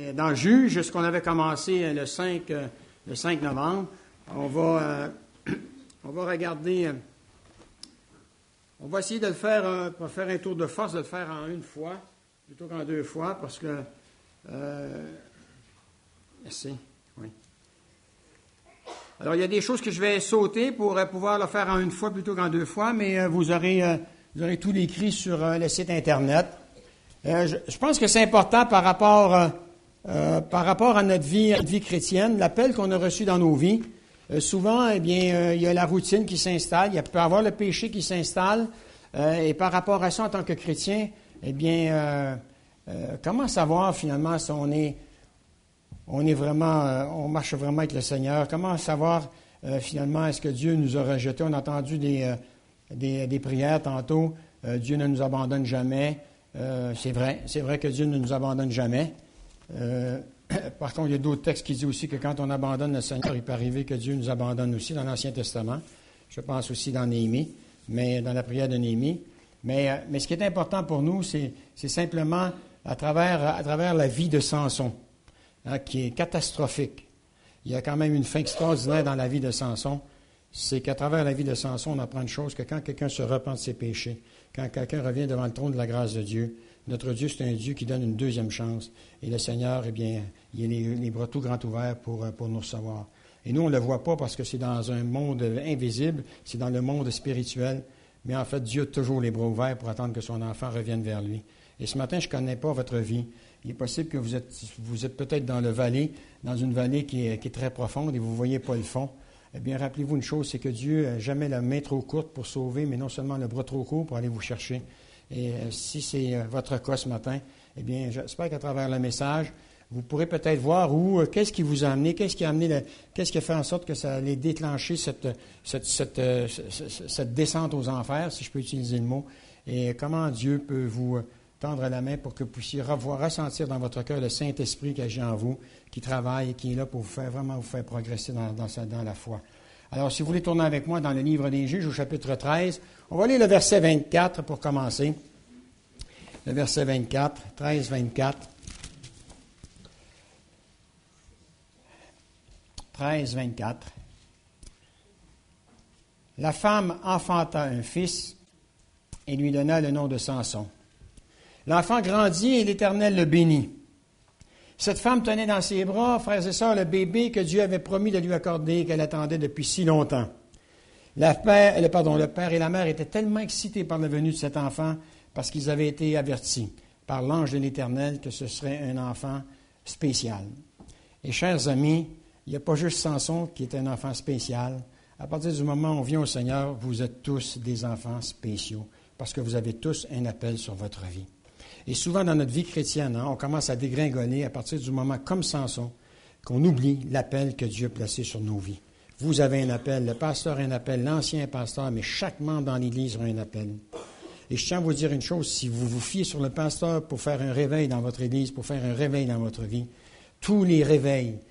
dans Juge, ce qu'on avait commencé le 5 novembre. On va regarder, on va essayer de le faire, pour faire un tour de force, de le faire en une fois, plutôt qu'en deux fois, parce que, merci, oui. Alors, il y a des choses que je vais sauter pour pouvoir le faire en une fois plutôt qu'en deux fois, mais vous aurez tout écrit sur le site Internet. Je pense que c'est important par rapport à notre vie chrétienne, l'appel qu'on a reçu dans nos vies. Souvent, eh bien, il y a la routine qui s'installe, il peut y avoir le péché qui s'installe, et par rapport à ça, en tant que chrétien, eh bien, comment savoir finalement si on marche vraiment avec le Seigneur? Comment savoir finalement est-ce que Dieu nous a rejetés? On a entendu des prières tantôt. Dieu ne nous abandonne jamais. C'est vrai que Dieu ne nous abandonne jamais. Par contre, il y a d'autres textes qui disent aussi que quand on abandonne le Seigneur, il peut arriver que Dieu nous abandonne aussi dans l'Ancien Testament. Je pense aussi dans Néhémie, mais dans la prière de Néhémie. Mais ce qui est important pour nous, c'est simplement à travers la vie de Samson, qui est catastrophique. Il y a quand même une fin extraordinaire dans la vie de Samson. C'est qu'à travers la vie de Samson, on apprend une chose, que quand quelqu'un se repent de ses péchés, quand quelqu'un revient devant le trône de la grâce de Dieu, notre Dieu, c'est un Dieu qui donne une deuxième chance. Et le Seigneur, eh bien, il a les bras tout grands ouverts pour nous recevoir. Et nous, on ne le voit pas parce que c'est dans un monde invisible, c'est dans le monde spirituel. Mais en fait, Dieu a toujours les bras ouverts pour attendre que son enfant revienne vers lui. Et ce matin, je ne connais pas votre vie. Il est possible que vous êtes peut-être dans une vallée qui est très profonde et vous ne voyez pas le fond. Eh bien, rappelez-vous une chose, c'est que Dieu n'a jamais la main trop courte pour sauver, mais non seulement le bras trop court pour aller vous chercher. Et si c'est votre cas ce matin, eh bien, j'espère qu'à travers le message, vous pourrez peut-être voir qu'est-ce qui vous a amené, qu'est-ce qui a fait en sorte que ça allait déclencher cette descente aux enfers, si je peux utiliser le mot, et comment Dieu peut vous tendre la main pour que vous puissiez ressentir dans votre cœur le Saint-Esprit qui agit en vous, qui travaille et qui est là pour vous faire progresser dans la foi. Alors, si vous voulez tourner avec moi dans le livre des Juges, au chapitre 13, on va lire le verset 24 pour commencer. Le verset 24, 13, 24. 13, 24. La femme enfanta un fils et lui donna le nom de Samson. L'enfant grandit et l'Éternel le bénit. Cette femme tenait dans ses bras, frères et sœurs, le bébé que Dieu avait promis de lui accorder, qu'elle attendait depuis si longtemps. Le père et la mère étaient tellement excités par la venue de cet enfant parce qu'ils avaient été avertis par l'ange de l'Éternel que ce serait un enfant spécial. Et chers amis, il n'y a pas juste Samson qui est un enfant spécial. À partir du moment où on vient au Seigneur, vous êtes tous des enfants spéciaux parce que vous avez tous un appel sur votre vie. Et souvent dans notre vie chrétienne, on commence à dégringoler à partir du moment, comme Samson, qu'on oublie l'appel que Dieu a placé sur nos vies. Vous avez un appel, le pasteur a un appel, l'ancien pasteur, mais chaque membre dans l'Église a un appel. Et je tiens à vous dire une chose, si vous vous fiez sur le pasteur pour faire un réveil dans votre Église, pour faire un réveil dans votre vie, tous les réveils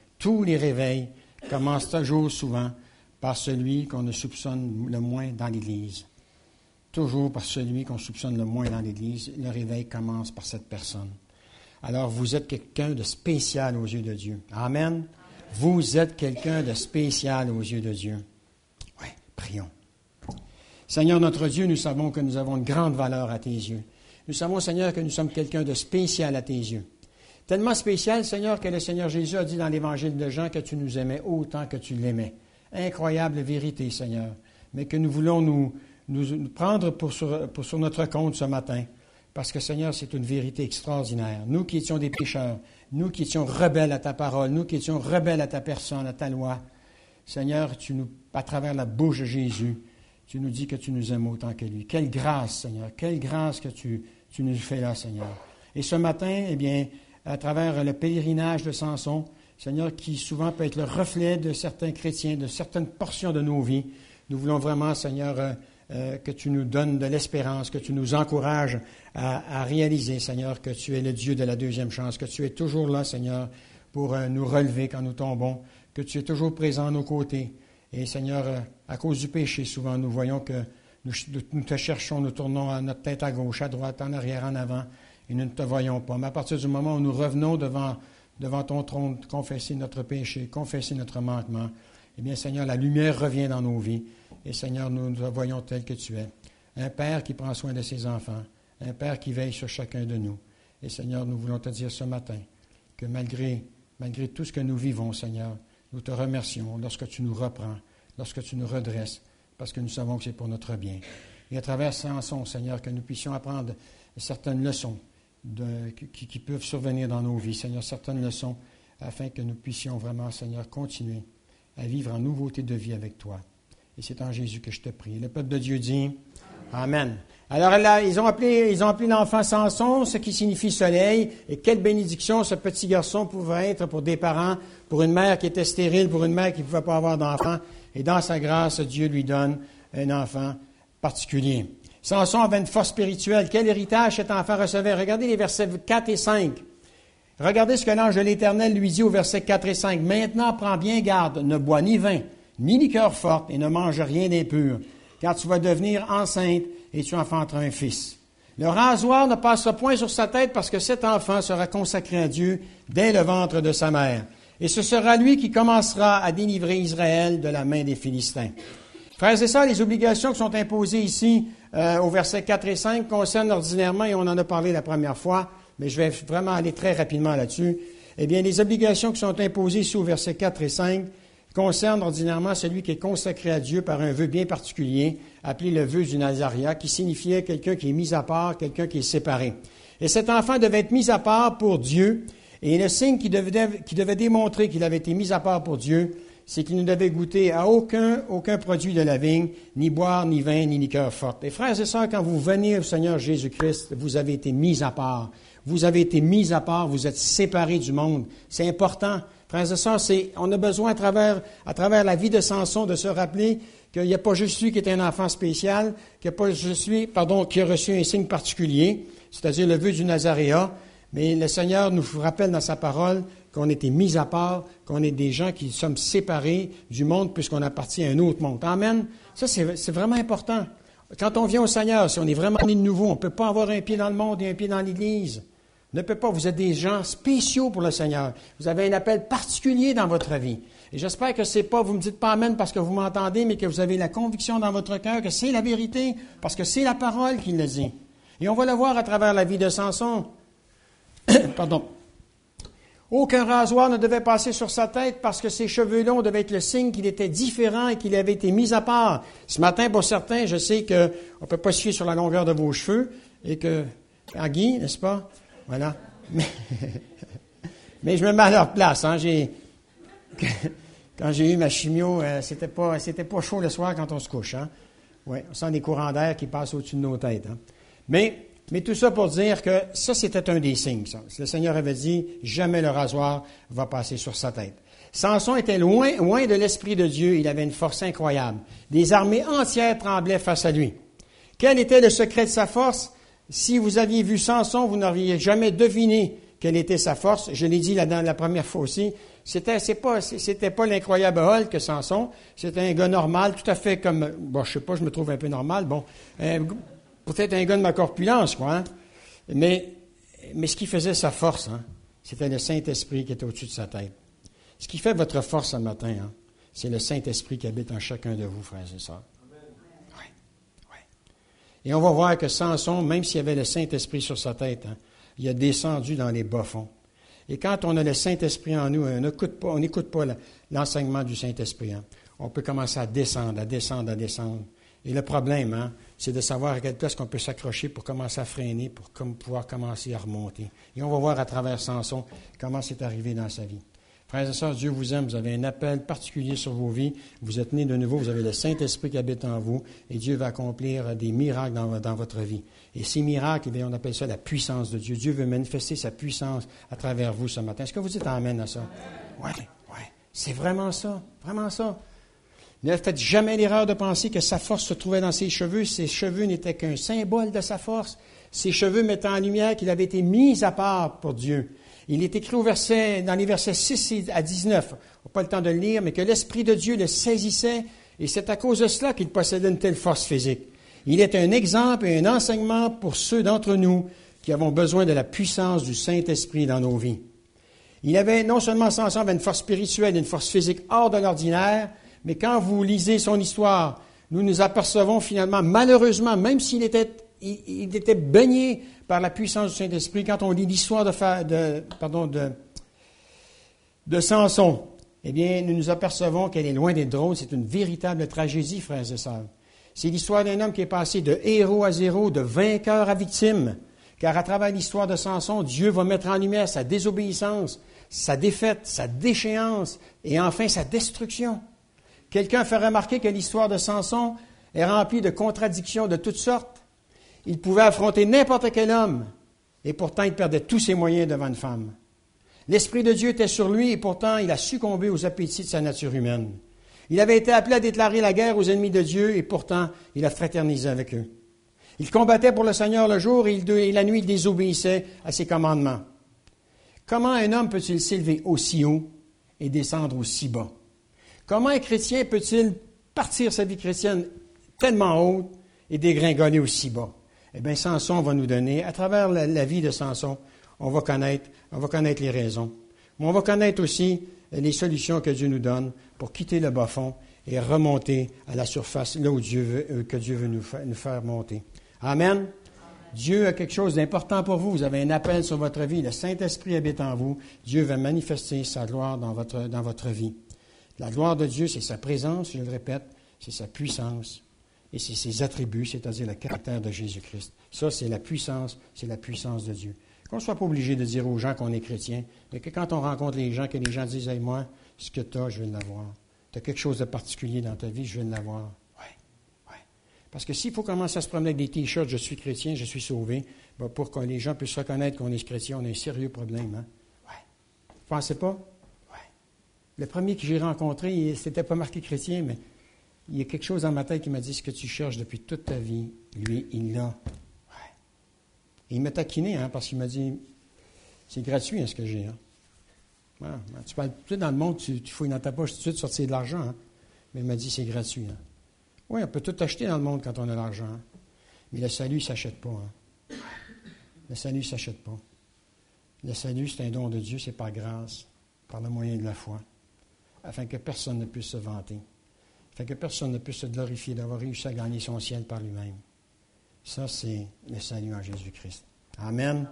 commencent toujours souvent par celui qu'on ne soupçonne le moins dans l'Église. Toujours par celui qu'on soupçonne le moins dans l'Église, le réveil commence par cette personne. Alors, vous êtes quelqu'un de spécial aux yeux de Dieu. Amen. Vous êtes quelqu'un de spécial aux yeux de Dieu. Oui, prions. Seigneur notre Dieu, nous savons que nous avons une grande valeur à tes yeux. Nous savons, Seigneur, que nous sommes quelqu'un de spécial à tes yeux. Tellement spécial, Seigneur, que le Seigneur Jésus a dit dans l'Évangile de Jean que tu nous aimais autant que tu l'aimais. Incroyable vérité, Seigneur, mais que nous voulons nous prendre pour sur notre compte ce matin. Parce que, Seigneur, c'est une vérité extraordinaire. Nous qui étions des pécheurs, nous qui étions rebelles à ta parole, nous qui étions rebelles à ta personne, à ta loi, Seigneur, à travers la bouche de Jésus, tu nous dis que tu nous aimes autant que lui. Quelle grâce, Seigneur, quelle grâce que tu nous fais là, Seigneur. Et ce matin, eh bien, à travers le pèlerinage de Samson, Seigneur, qui souvent peut être le reflet de certains chrétiens, de certaines portions de nos vies, nous voulons vraiment, Seigneur, que tu nous donnes de l'espérance, que tu nous encourages à réaliser, Seigneur, que tu es le Dieu de la deuxième chance, que tu es toujours là, Seigneur, pour nous relever quand nous tombons, que tu es toujours présent à nos côtés. Et, Seigneur, à cause du péché, souvent, nous voyons que nous te cherchons, nous tournons à notre tête à gauche, à droite, en arrière, en avant, et nous ne te voyons pas. Mais à partir du moment où nous revenons devant devant ton trône, confesser notre péché, confesser notre manquement, eh bien, Seigneur, la lumière revient dans nos vies. Et Seigneur, nous nous voyons tel que tu es. Un Père qui prend soin de ses enfants, un Père qui veille sur chacun de nous. Et Seigneur, nous voulons te dire ce matin que malgré tout ce que nous vivons, Seigneur, nous te remercions lorsque tu nous reprends, lorsque tu nous redresses, parce que nous savons que c'est pour notre bien. Et à travers Samson, Seigneur, que nous puissions apprendre certaines leçons qui peuvent survenir dans nos vies, Seigneur, certaines leçons, afin que nous puissions vraiment, Seigneur, continuer à vivre en nouveauté de vie avec toi. Et c'est en Jésus que je te prie. Le peuple de Dieu dit Amen. Alors là, ils ont appelé l'enfant Samson, ce qui signifie soleil. Et quelle bénédiction ce petit garçon pouvait être pour des parents, pour une mère qui était stérile, pour une mère qui ne pouvait pas avoir d'enfant. Et dans sa grâce, Dieu lui donne un enfant particulier. Samson avait une force spirituelle. Quel héritage cet enfant recevait? Regardez les versets 4 et 5. Regardez ce que l'ange de l'Éternel lui dit au verset 4 et 5. « Maintenant, prends bien garde, ne bois ni vin, ni liqueur forte, et ne mange rien d'impur, car tu vas devenir enceinte et tu enfanteras un fils. Le rasoir ne passera point sur sa tête parce que cet enfant sera consacré à Dieu dès le ventre de sa mère. Et ce sera lui qui commencera à délivrer Israël de la main des Philistins. » Frères et sœurs, les obligations qui sont imposées ici au verset 4 et 5 concernent ordinairement, et on en a parlé la première fois, mais je vais vraiment aller très rapidement là-dessus. Eh bien, les obligations qui sont imposées ici au verset 4 et 5 concernent ordinairement celui qui est consacré à Dieu par un vœu bien particulier, appelé le vœu du Nazaréat, qui signifiait quelqu'un qui est mis à part, quelqu'un qui est séparé. Et cet enfant devait être mis à part pour Dieu, et le signe qui devait démontrer qu'il avait été mis à part pour Dieu, c'est qu'il ne devait goûter à aucun produit de la vigne, ni boire, ni vin, ni liqueur forte. Et frères et sœurs, quand vous venez au Seigneur Jésus-Christ, vous avez été mis à part. Vous avez été mis à part, vous êtes séparés du monde. C'est important. Frères et sœurs, on a besoin, à travers la vie de Samson, de se rappeler qu'il n'y a pas juste lui qui est un enfant spécial, qu'il n'y a pas juste lui, qui a reçu un signe particulier, c'est-à-dire le vœu du Nazaréat, mais le Seigneur nous rappelle dans sa parole qu'on a été mis à part, qu'on est des gens qui sommes séparés du monde puisqu'on appartient à un autre monde. Amen. Ça, c'est vraiment important. Quand on vient au Seigneur, si on est vraiment né de nouveau, on ne peut pas avoir un pied dans le monde et un pied dans l'Église. Ne peut pas. Vous êtes des gens spéciaux pour le Seigneur. Vous avez un appel particulier dans votre vie. Et j'espère que c'est pas, vous me dites pas amen parce que vous m'entendez, mais que vous avez la conviction dans votre cœur que c'est la vérité, parce que c'est la parole qui le dit. Et on va le voir à travers la vie de Samson. Pardon. Aucun rasoir ne devait passer sur sa tête parce que ses cheveux longs devaient être le signe qu'il était différent et qu'il avait été mis à part. Ce matin, pour certains, je sais qu'on ne peut pas se fier sur la longueur de vos cheveux et que, Guy, n'est-ce pas? Voilà. Mais je me mets à leur place. Hein. Quand j'ai eu ma chimio, c'était pas chaud le soir quand on se couche. Hein. Ouais, on sent des courants d'air qui passent au-dessus de nos têtes. Hein. Mais tout ça pour dire que ça, c'était un des signes. Ça. Le Seigneur avait dit, jamais le rasoir va passer sur sa tête. Samson était loin de l'Esprit de Dieu. Il avait une force incroyable. Des armées entières tremblaient face à lui. Quel était le secret de sa force? Si vous aviez vu Samson, vous n'auriez jamais deviné quelle était sa force. Je l'ai dit la première fois aussi. C'était pas l'incroyable Hulk que Samson. C'était un gars normal, tout à fait comme, je sais pas, je me trouve un peu normal. Peut-être un gars de ma corpulence, quoi. Hein? Mais ce qui faisait sa force, hein, c'était le Saint-Esprit qui était au-dessus de sa tête. Ce qui fait votre force ce matin, hein, c'est le Saint-Esprit qui habite en chacun de vous, frères et sœurs. Et on va voir que Samson, même s'il y avait le Saint-Esprit sur sa tête, hein, il a descendu dans les bas-fonds. Et quand on a le Saint-Esprit en nous, on n'écoute pas l'enseignement du Saint-Esprit. Hein. On peut commencer à descendre. Et le problème, hein, c'est de savoir à quelle place qu'on peut s'accrocher pour commencer à freiner, pour pouvoir commencer à remonter. Et on va voir à travers Samson comment c'est arrivé dans sa vie. Frères et sœurs, Dieu vous aime, vous avez un appel particulier sur vos vies, vous êtes nés de nouveau, vous avez le Saint-Esprit qui habite en vous, et Dieu va accomplir des miracles dans votre vie. Et ces miracles, on appelle ça la puissance de Dieu. Dieu veut manifester sa puissance à travers vous ce matin. Est-ce que vous dites amen à ça? Oui. C'est vraiment ça, vraiment ça. Ne faites jamais l'erreur de penser que sa force se trouvait dans ses cheveux. Ses cheveux n'étaient qu'un symbole de sa force. Ses cheveux mettant en lumière qu'il avait été mis à part pour Dieu. Il est écrit dans les versets 6 à 19, on n'a pas le temps de le lire, mais que l'Esprit de Dieu le saisissait, et c'est à cause de cela qu'il possédait une telle force physique. Il est un exemple et un enseignement pour ceux d'entre nous qui avons besoin de la puissance du Saint-Esprit dans nos vies. Il avait, non seulement Samson avait une force spirituelle et une force physique hors de l'ordinaire, mais quand vous lisez son histoire, nous nous apercevons finalement, malheureusement, même s'il était, il était baigné par la puissance du Saint-Esprit, quand on lit l'histoire de Samson, eh bien, nous nous apercevons qu'elle est loin d'être drôle. C'est une véritable tragédie, frères et sœurs. C'est l'histoire d'un homme qui est passé de héros à zéro, de vainqueur à victime. Car à travers l'histoire de Samson, Dieu va mettre en lumière sa désobéissance, sa défaite, sa déchéance et enfin sa destruction. Quelqu'un fait remarquer que l'histoire de Samson est remplie de contradictions de toutes sortes. Il pouvait affronter n'importe quel homme et pourtant il perdait tous ses moyens devant une femme. L'Esprit de Dieu était sur lui et pourtant il a succombé aux appétits de sa nature humaine. Il avait été appelé à déclarer la guerre aux ennemis de Dieu et pourtant il a fraternisé avec eux. Il combattait pour le Seigneur le jour et la nuit il désobéissait à ses commandements. Comment un homme peut-il s'élever aussi haut et descendre aussi bas? Comment un chrétien peut-il partir sa vie chrétienne tellement haute et dégringoler aussi bas? Eh bien, Samson va nous donner, à travers la vie de Samson, on va connaître les raisons. Mais on va connaître aussi les solutions que Dieu nous donne pour quitter le bas-fond et remonter à la surface, là où que Dieu veut nous faire monter. Amen. Dieu a quelque chose d'important pour vous. Vous avez un appel sur votre vie. Le Saint-Esprit habite en vous. Dieu va manifester sa gloire dans votre vie. La gloire de Dieu, c'est sa présence, je le répète, c'est sa puissance et c'est ses attributs, c'est-à-dire le caractère de Jésus-Christ. Ça, c'est la puissance de Dieu. Qu'on ne soit pas obligé de dire aux gens qu'on est chrétien, mais que quand on rencontre les gens, que les gens disent « Hey, moi, ce que tu as, je veux l'avoir. Tu as quelque chose de particulier dans ta vie, je veux l'avoir. » Parce que s'il faut commencer à se promener avec des t-shirts « Je suis chrétien, je suis sauvé ben », pour que les gens puissent reconnaître qu'on est chrétien, on a un sérieux problème. Hein? Ouais. Vous ne pensez pas? Ouais. Le premier que j'ai rencontré, c'était pas marqué chrétien, mais il y a quelque chose dans ma tête qui m'a dit « Ce que tu cherches depuis toute ta vie, lui, il l'a. » Ouais. Et il m'a taquiné, hein, parce qu'il m'a dit « C'est gratuit, hein, ce que j'ai. Hein. Ouais, tu parles tout dans le monde, tu fouilles dans ta poche tout de suite, sortir de l'argent. Hein. » Mais il m'a dit « C'est gratuit. Hein. » Oui, on peut tout acheter dans le monde quand on a l'argent. Mais le salut ne s'achète pas. Hein. Le salut ne s'achète pas. Le salut, c'est un don de Dieu, c'est par grâce, par le moyen de la foi, afin que personne ne puisse se vanter, afin que personne ne puisse se glorifier d'avoir réussi à gagner son ciel par lui-même. Ça, c'est le salut en Jésus-Christ. Amen.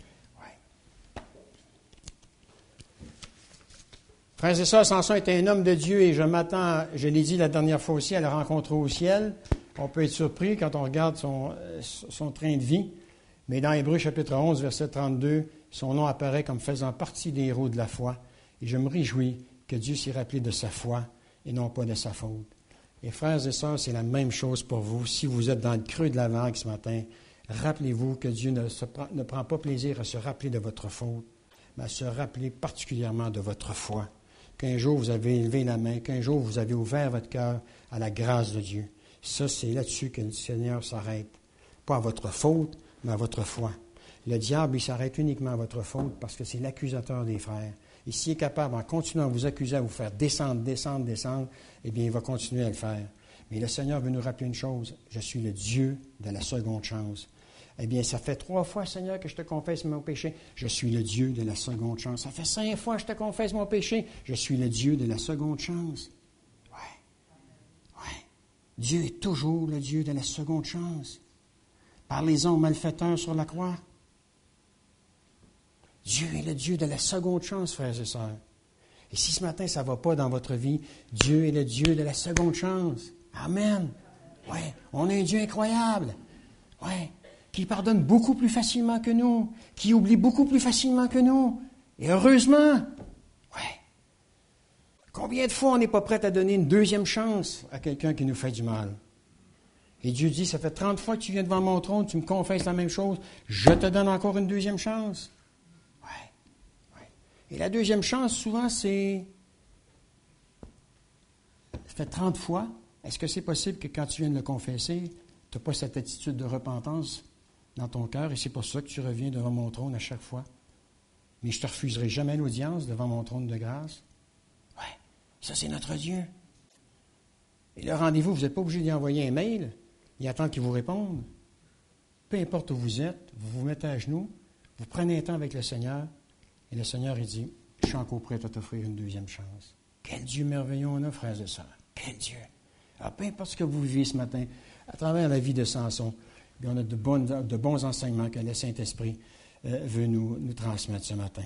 Frères et sœurs, Samson était un homme de Dieu et je m'attends, je l'ai dit la dernière fois aussi, à le rencontrer au ciel. On peut être surpris quand on regarde son train de vie. Mais dans Hébreux chapitre 11, verset 32, son nom apparaît comme faisant partie des héros de la foi. Et je me réjouis que Dieu s'y rappelé de sa foi et non pas de sa faute. Et frères et sœurs, c'est la même chose pour vous. Si vous êtes dans le creux de la vague ce matin, rappelez-vous que Dieu ne prend pas plaisir à se rappeler de votre faute, mais à se rappeler particulièrement de votre foi. Qu'un jour vous avez élevé la main, qu'un jour vous avez ouvert votre cœur à la grâce de Dieu. Ça, c'est là-dessus que le Seigneur s'arrête. Pas à votre faute, mais à votre foi. Le diable, il s'arrête uniquement à votre faute parce que c'est l'accusateur des frères. Et s'il est capable, en continuant à vous accuser, à vous faire descendre, eh bien, il va continuer à le faire. Mais le Seigneur veut nous rappeler une chose. Je suis le Dieu de la seconde chance. Eh bien, ça fait 3 fois, Seigneur, que je te confesse mon péché. Je suis le Dieu de la seconde chance. Ça fait 5 fois que je te confesse mon péché. Je suis le Dieu de la seconde chance. Ouais. Dieu est toujours le Dieu de la seconde chance. Parlez-en aux malfaiteurs sur la croix. Dieu est le Dieu de la seconde chance, frères et sœurs. Et si ce matin, ça ne va pas dans votre vie, Dieu est le Dieu de la seconde chance. Amen. Ouais. On a un Dieu incroyable. Ouais. Qui pardonne beaucoup plus facilement que nous, qui oublie beaucoup plus facilement que nous. Et heureusement, ouais. Combien de fois on n'est pas prêt à donner une deuxième chance à quelqu'un qui nous fait du mal? Et Dieu dit, ça fait 30 fois que tu viens devant mon trône, tu me confesses la même chose, je te donne encore une deuxième chance. Ouais. Et la deuxième chance, souvent, c'est... Ça fait 30 fois. Est-ce que c'est possible que quand tu viens de le confesser, tu n'as pas cette attitude de repentance dans ton cœur, et c'est pour ça que tu reviens devant mon trône à chaque fois. Mais je ne te refuserai jamais l'audience devant mon trône de grâce. Oui, ça c'est notre Dieu. Et le rendez-vous, vous n'êtes pas obligé d'y envoyer un mail, il attend qu'il vous réponde. Peu importe où vous êtes, vous vous mettez à genoux, vous prenez un temps avec le Seigneur, et le Seigneur, il dit, suis encore prêt à t'offrir une deuxième chance. Quel Dieu merveilleux on a, frères et sœurs. Quel Dieu. Alors, peu importe ce que vous vivez ce matin, à travers la vie de Samson, on a de bons enseignements que le Saint-Esprit veut nous transmettre ce matin.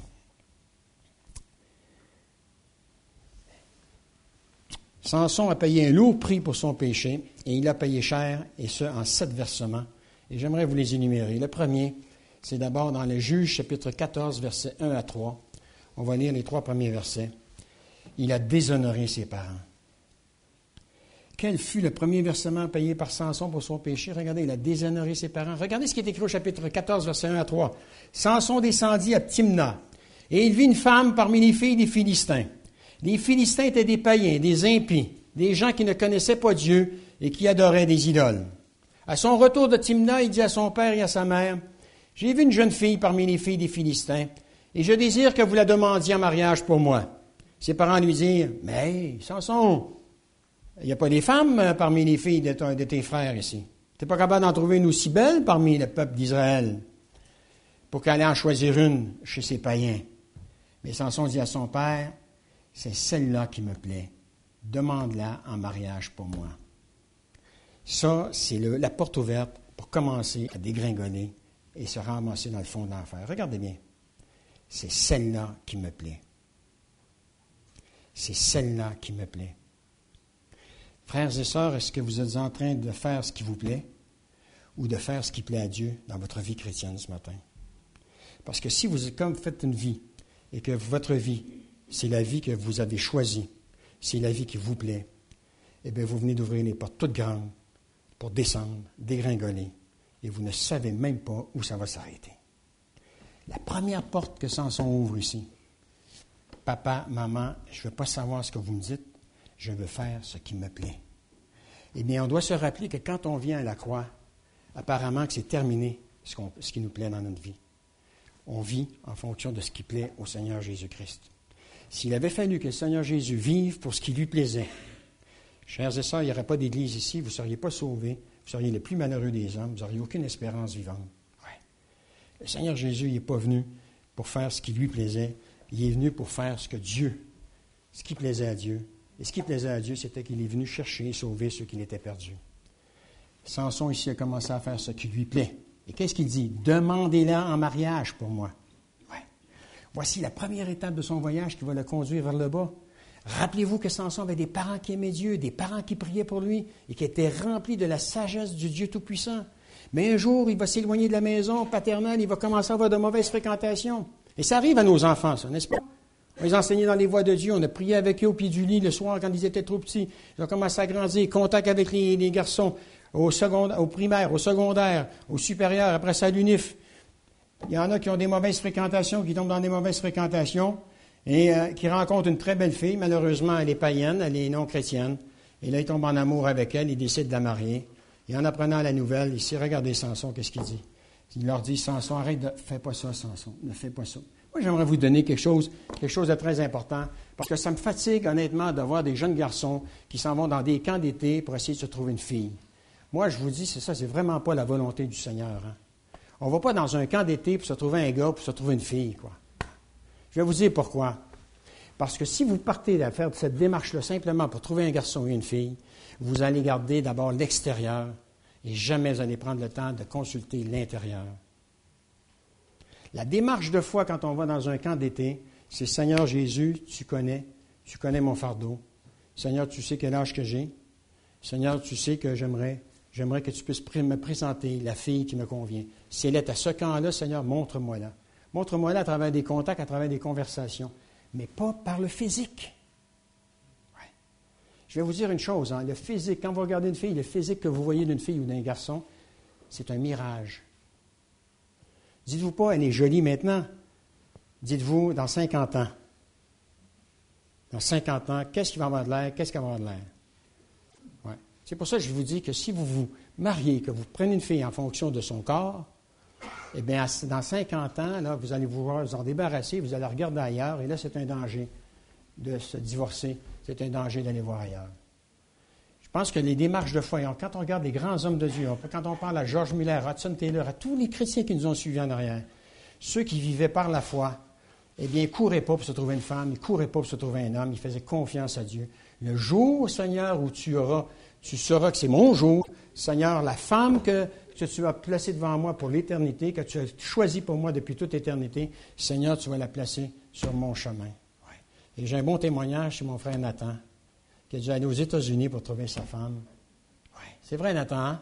Samson a payé un lourd prix pour son péché, et il a payé cher, et ce, en 7 versements. Et j'aimerais vous les énumérer. Le premier, c'est d'abord dans le Juge, chapitre 14, versets 1 à 3. On va lire les 3 premiers versets. Il a déshonoré ses parents. Quel fut le premier versement payé par Samson pour son péché? Regardez, il a déshonoré ses parents. Regardez ce qui est écrit au chapitre 14, versets 1 à 3. Samson descendit à Timna, et il vit une femme parmi les filles des Philistins. Les Philistins étaient des païens, des impies, des gens qui ne connaissaient pas Dieu et qui adoraient des idoles. À son retour de Timna, il dit à son père et à sa mère, « J'ai vu une jeune fille parmi les filles des Philistins, et je désire que vous la demandiez en mariage pour moi. » Ses parents lui dirent, « Mais, Samson, il n'y a pas des femmes parmi les filles de tes frères ici. Tu n'es pas capable d'en trouver une aussi belle parmi le peuple d'Israël pour qu'elle aille en choisir une chez ses païens. » Mais Samson dit à son père, « C'est celle-là qui me plaît. Demande-la en mariage pour moi. » Ça, c'est la porte ouverte pour commencer à dégringoler et se ramasser dans le fond de l'enfer. Regardez bien. C'est celle-là qui me plaît. C'est celle-là qui me plaît. Frères et sœurs, est-ce que vous êtes en train de faire ce qui vous plaît ou de faire ce qui plaît à Dieu dans votre vie chrétienne ce matin? Parce que si vous faites une vie et que votre vie, c'est la vie que vous avez choisie, c'est la vie qui vous plaît, eh bien, vous venez d'ouvrir les portes toutes grandes pour descendre, dégringoler, et vous ne savez même pas où ça va s'arrêter. La première porte que Samson ouvre ici, « Papa, maman, je ne veux pas savoir ce que vous me dites, je veux faire ce qui me plaît. » Eh bien, on doit se rappeler que quand on vient à la croix, apparemment que c'est terminé ce qui nous plaît dans notre vie. On vit en fonction de ce qui plaît au Seigneur Jésus-Christ. S'il avait fallu que le Seigneur Jésus vive pour ce qui lui plaisait, chers et sœurs, il n'y aurait pas d'église ici, vous ne seriez pas sauvés, vous seriez les plus malheureux des hommes, vous n'auriez aucune espérance vivante. Ouais. Le Seigneur Jésus n'est pas venu pour faire ce qui lui plaisait, il est venu pour faire ce qui plaisait à Dieu. Et ce qui plaisait à Dieu, c'était qu'il est venu chercher et sauver ceux qui l'étaient perdus. Samson ici a commencé à faire ce qui lui plaît. Et qu'est-ce qu'il dit? Demandez-la en mariage pour moi. Ouais. Voici la première étape de son voyage qui va le conduire vers le bas. Rappelez-vous que Samson avait des parents qui aimaient Dieu, des parents qui priaient pour lui et qui étaient remplis de la sagesse du Dieu Tout-Puissant. Mais un jour, il va s'éloigner de la maison paternelle, il va commencer à avoir de mauvaises fréquentations. Et ça arrive à nos enfants, ça, n'est-ce pas? On les enseignait dans les voies de Dieu, on a prié avec eux au pied du lit le soir quand ils étaient trop petits. Ils ont commencé à grandir, contact avec les garçons, au primaire, au secondaire, au supérieur, après ça à l'UNIF. Il y en a qui ont des mauvaises fréquentations, qui tombent dans des mauvaises fréquentations et qui rencontrent une très belle fille. Malheureusement, elle est païenne, elle est non chrétienne. Et là, ils tombent en amour avec elle, ils décident de la marier. Et en apprenant la nouvelle, il s'est regardé Samson, qu'est-ce qu'il dit? Il leur dit, Samson, fais pas ça, Samson, ne fais pas ça. Moi, j'aimerais vous donner quelque chose de très important, parce que ça me fatigue, honnêtement, de voir des jeunes garçons qui s'en vont dans des camps d'été pour essayer de se trouver une fille. Moi, je vous dis, c'est vraiment pas la volonté du Seigneur. Hein. On ne va pas dans un camp d'été pour se trouver un gars, pour se trouver une fille, quoi. Je vais vous dire pourquoi. Parce que si vous partez à faire cette démarche-là simplement pour trouver un garçon et une fille, vous allez garder d'abord l'extérieur et jamais vous allez prendre le temps de consulter l'intérieur. La démarche de foi quand on va dans un camp d'été, c'est « Seigneur Jésus, tu connais mon fardeau. Seigneur, tu sais quel âge que j'ai. Seigneur, tu sais que j'aimerais que tu puisses me présenter la fille qui me convient. Si elle est à ce camp-là, Seigneur, montre-moi-la. Montre-moi-la à travers des contacts, à travers des conversations, mais pas par le physique. Ouais. Je vais vous dire une chose, hein, le physique, quand vous regardez une fille, le physique que vous voyez d'une fille ou d'un garçon, c'est un mirage. Dites-vous pas, elle est jolie maintenant. Dites-vous, dans 50 ans. Dans 50 ans, qu'est-ce qui va avoir de l'air? Qu'est-ce qui va avoir de l'air? Ouais. C'est pour ça que je vous dis que si vous vous mariez, que vous prenez une fille en fonction de son corps, eh bien, dans 50 ans, là, vous allez vous en débarrasser, vous allez regarder ailleurs, et là, c'est un danger de se divorcer. C'est un danger d'aller voir ailleurs. Je pense que les démarches de foi, quand on regarde les grands hommes de Dieu, quand on parle à George Miller, à Hudson Taylor, à tous les chrétiens qui nous ont suivis en arrière, ceux qui vivaient par la foi, eh bien, il ne courait pas pour se trouver une femme, il ne courait pas pour se trouver un homme, il faisait confiance à Dieu. Le jour, Seigneur, où tu sauras que c'est mon jour, Seigneur, la femme que tu as placée devant moi pour l'éternité, que tu as choisie pour moi depuis toute éternité, Seigneur, tu vas la placer sur mon chemin. Ouais. Et j'ai un bon témoignage chez mon frère Nathan, qui a dû aller aux États-Unis pour trouver sa femme. Ouais. C'est vrai, Nathan, hein?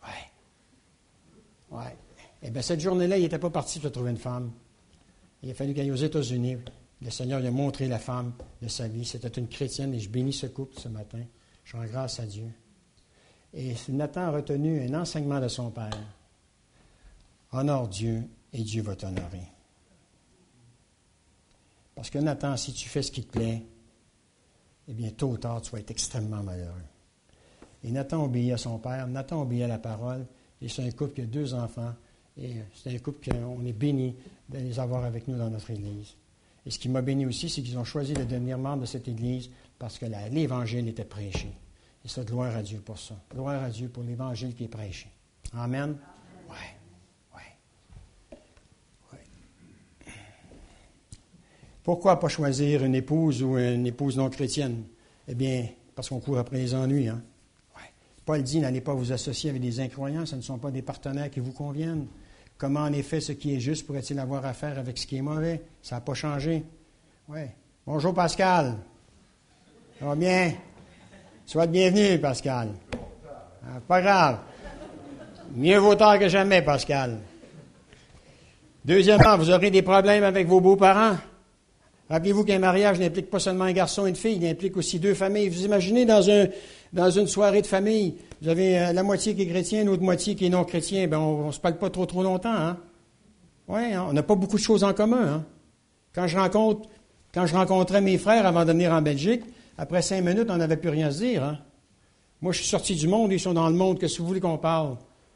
Oui. Ouais. Eh bien, cette journée-là, il n'était pas parti pour trouver une femme. Il a fallu qu'il aille aux États-Unis. Le Seigneur lui a montré la femme de sa vie. C'était une chrétienne et je bénis ce couple ce matin. Je rends grâce à Dieu. Et Nathan a retenu un enseignement de son père. Honore Dieu et Dieu va t'honorer. Parce que Nathan, si tu fais ce qui te plaît, eh bien, tôt ou tard, tu vas être extrêmement malheureux. Et Nathan obéit à son père. Nathan obéit à la parole. Et c'est un couple qui a 2 enfants. Et c'est un couple qu'on est béni de les avoir avec nous dans notre Église. Et ce qui m'a béni aussi, c'est qu'ils ont choisi de devenir membres de cette Église parce que l'Évangile était prêché. Et ça, gloire à Dieu pour ça. Gloire à Dieu pour l'Évangile qui est prêché. Amen? Oui. Pourquoi pas choisir une épouse ou une épouse non chrétienne? Eh bien, parce qu'on court après les ennuis. Hein? Ouais. Paul dit, n'allez pas vous associer avec des incroyants, ce ne sont pas des partenaires qui vous conviennent. Comment, en effet, ce qui est juste pourrait-il avoir affaire avec ce qui est mauvais? Ça n'a pas changé. Oui. Bonjour, Pascal. Ça va bien? Sois le bienvenu, Pascal. Pas grave. Mieux vaut tard que jamais, Pascal. Deuxièmement, vous aurez des problèmes avec vos beaux-parents. Rappelez-vous qu'un mariage n'implique pas seulement un garçon et une fille, il implique aussi 2 familles. Vous imaginez dans une soirée de famille, vous avez la moitié qui est chrétien, l'autre moitié qui est non chrétien. Ben on ne se parle pas trop longtemps, hein? Oui, hein? On n'a pas beaucoup de choses en commun, hein? Quand je rencontrais mes frères avant de venir en Belgique, après 5 minutes, on n'avait plus rien à se dire, hein? Moi, je suis sorti du monde, ils sont dans le monde, qu'est-ce que vous voulez qu'on parle?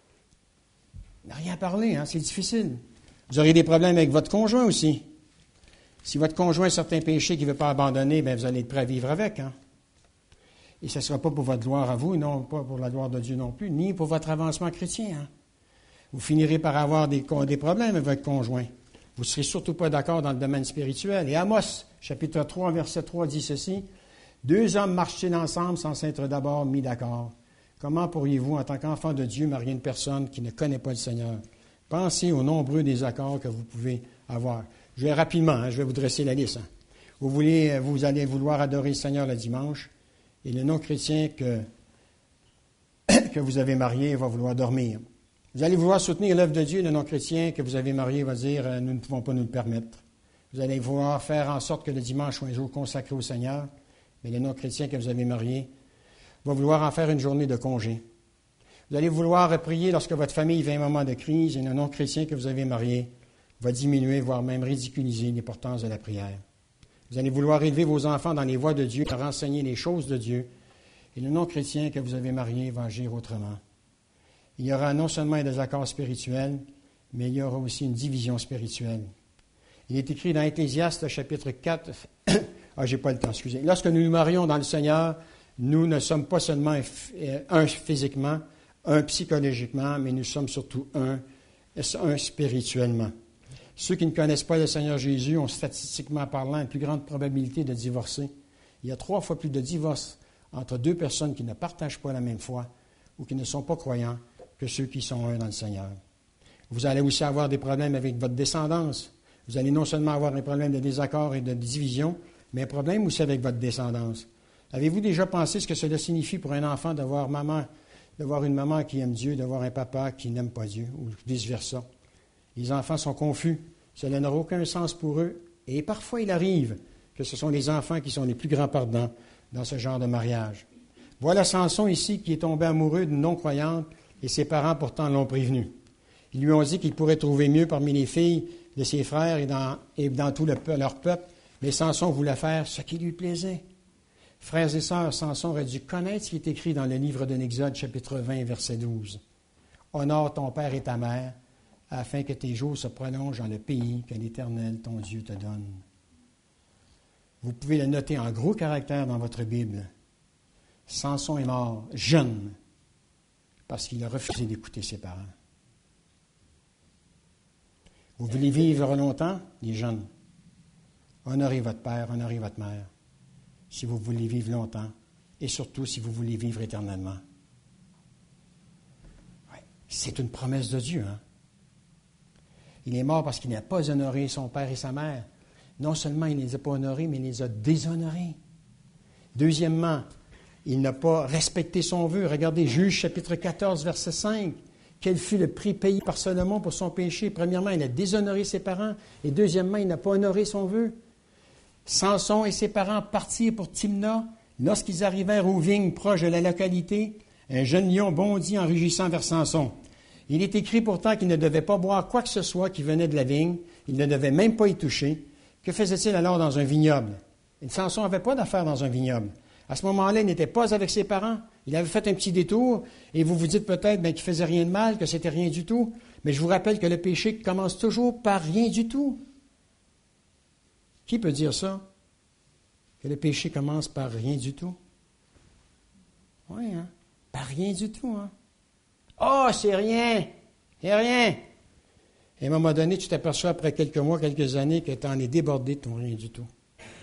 On n'a rien à parler, hein? C'est difficile. Vous aurez des problèmes avec votre conjoint aussi. Si votre conjoint a certains péchés qu'il ne veut pas abandonner, bien, vous allez être prêt à vivre avec, hein? Et ce ne sera pas pour votre gloire à vous, non pas pour la gloire de Dieu non plus, ni pour votre avancement chrétien. Hein? Vous finirez par avoir des problèmes avec votre conjoint. Vous ne serez surtout pas d'accord dans le domaine spirituel. Et Amos, chapitre 3, verset 3, dit ceci. 2 hommes marchent-ils ensemble sans s'être d'abord mis d'accord? Comment pourriez-vous, en tant qu'enfant de Dieu, marier une personne qui ne connaît pas le Seigneur? Pensez aux nombreux désaccords que vous pouvez avoir. Je vais rapidement, hein, je vais vous dresser la liste. Hein. Vous allez vouloir adorer le Seigneur le dimanche, et le non-chrétien que vous avez marié va vouloir dormir. Vous allez vouloir soutenir l'œuvre de Dieu, et le non-chrétien que vous avez marié va dire « nous ne pouvons pas nous le permettre ». Vous allez vouloir faire en sorte que le dimanche soit un jour consacré au Seigneur, mais le non-chrétien que vous avez marié va vouloir en faire une journée de congé. Vous allez vouloir prier lorsque votre famille vit un moment de crise, et le non-chrétien que vous avez marié va diminuer, voire même ridiculiser l'importance de la prière. Vous allez vouloir élever vos enfants dans les voies de Dieu, leur enseigner les choses de Dieu. Et le non-chrétien que vous avez marié va agir autrement. Il y aura non seulement un désaccord spirituel, mais il y aura aussi une division spirituelle. Il est écrit dans Ecclésiaste, chapitre 4, j'ai pas le temps, excusez. Lorsque nous nous marions dans le Seigneur, nous ne sommes pas seulement un physiquement, un psychologiquement, mais nous sommes surtout un spirituellement. Ceux qui ne connaissent pas le Seigneur Jésus ont statistiquement parlant une plus grande probabilité de divorcer. Il y a 3 fois plus de divorces entre 2 personnes qui ne partagent pas la même foi ou qui ne sont pas croyants que ceux qui sont un dans le Seigneur. Vous allez aussi avoir des problèmes avec votre descendance. Vous allez non seulement avoir un problème de désaccord et de division, mais un problème aussi avec votre descendance. Avez-vous déjà pensé ce que cela signifie pour un enfant d'avoir une maman qui aime Dieu, d'avoir un papa qui n'aime pas Dieu, ou vice-versa? Les enfants sont confus. Cela n'aura aucun sens pour eux. Et parfois, il arrive que ce sont les enfants qui sont les plus grands perdants dans ce genre de mariage. Voilà Samson ici qui est tombé amoureux d'une non-croyante et ses parents pourtant l'ont prévenu. Ils lui ont dit qu'il pourrait trouver mieux parmi les filles de ses frères et dans tout leur peuple, mais Samson voulait faire ce qui lui plaisait. Frères et sœurs, Samson aurait dû connaître ce qui est écrit dans le livre de l'Exode, chapitre 20, verset 12. « Honore ton père et ta mère, afin que tes jours se prolongent dans le pays que l'Éternel, ton Dieu, te donne. » Vous pouvez le noter en gros caractères dans votre Bible. Samson est mort jeune parce qu'il a refusé d'écouter ses parents. Vous voulez vivre longtemps, les jeunes? Honorez votre père, honorez votre mère, si vous voulez vivre longtemps, et surtout si vous voulez vivre éternellement. Ouais. C'est une promesse de Dieu, hein? Il est mort parce qu'il n'a pas honoré son père et sa mère. Non seulement il ne les a pas honorés, mais il les a déshonorés. Deuxièmement, il n'a pas respecté son vœu. Regardez, Juge chapitre 14, verset 5. Quel fut le prix payé par Salomon pour son péché? Premièrement, il a déshonoré ses parents. Et deuxièmement, il n'a pas honoré son vœu. Samson et ses parents partirent pour Timna. Lorsqu'ils arrivèrent aux vignes proches de la localité, un jeune lion bondit en rugissant vers Samson. Il est écrit pourtant qu'il ne devait pas boire quoi que ce soit qui venait de la vigne. Il ne devait même pas y toucher. Que faisait-il alors dans un vignoble? Et Samson n'avait pas d'affaires dans un vignoble. À ce moment-là, il n'était pas avec ses parents. Il avait fait un petit détour, et vous vous dites peut-être qu'il ne faisait rien de mal, que c'était rien du tout. Mais je vous rappelle que le péché commence toujours par rien du tout. Qui peut dire ça? Que le péché commence par rien du tout? Oui, hein? Par rien du tout, hein? Oh, c'est rien! C'est rien! Et à un moment donné, tu t'aperçois après quelques mois, quelques années, que tu en es débordé de ton rien du tout.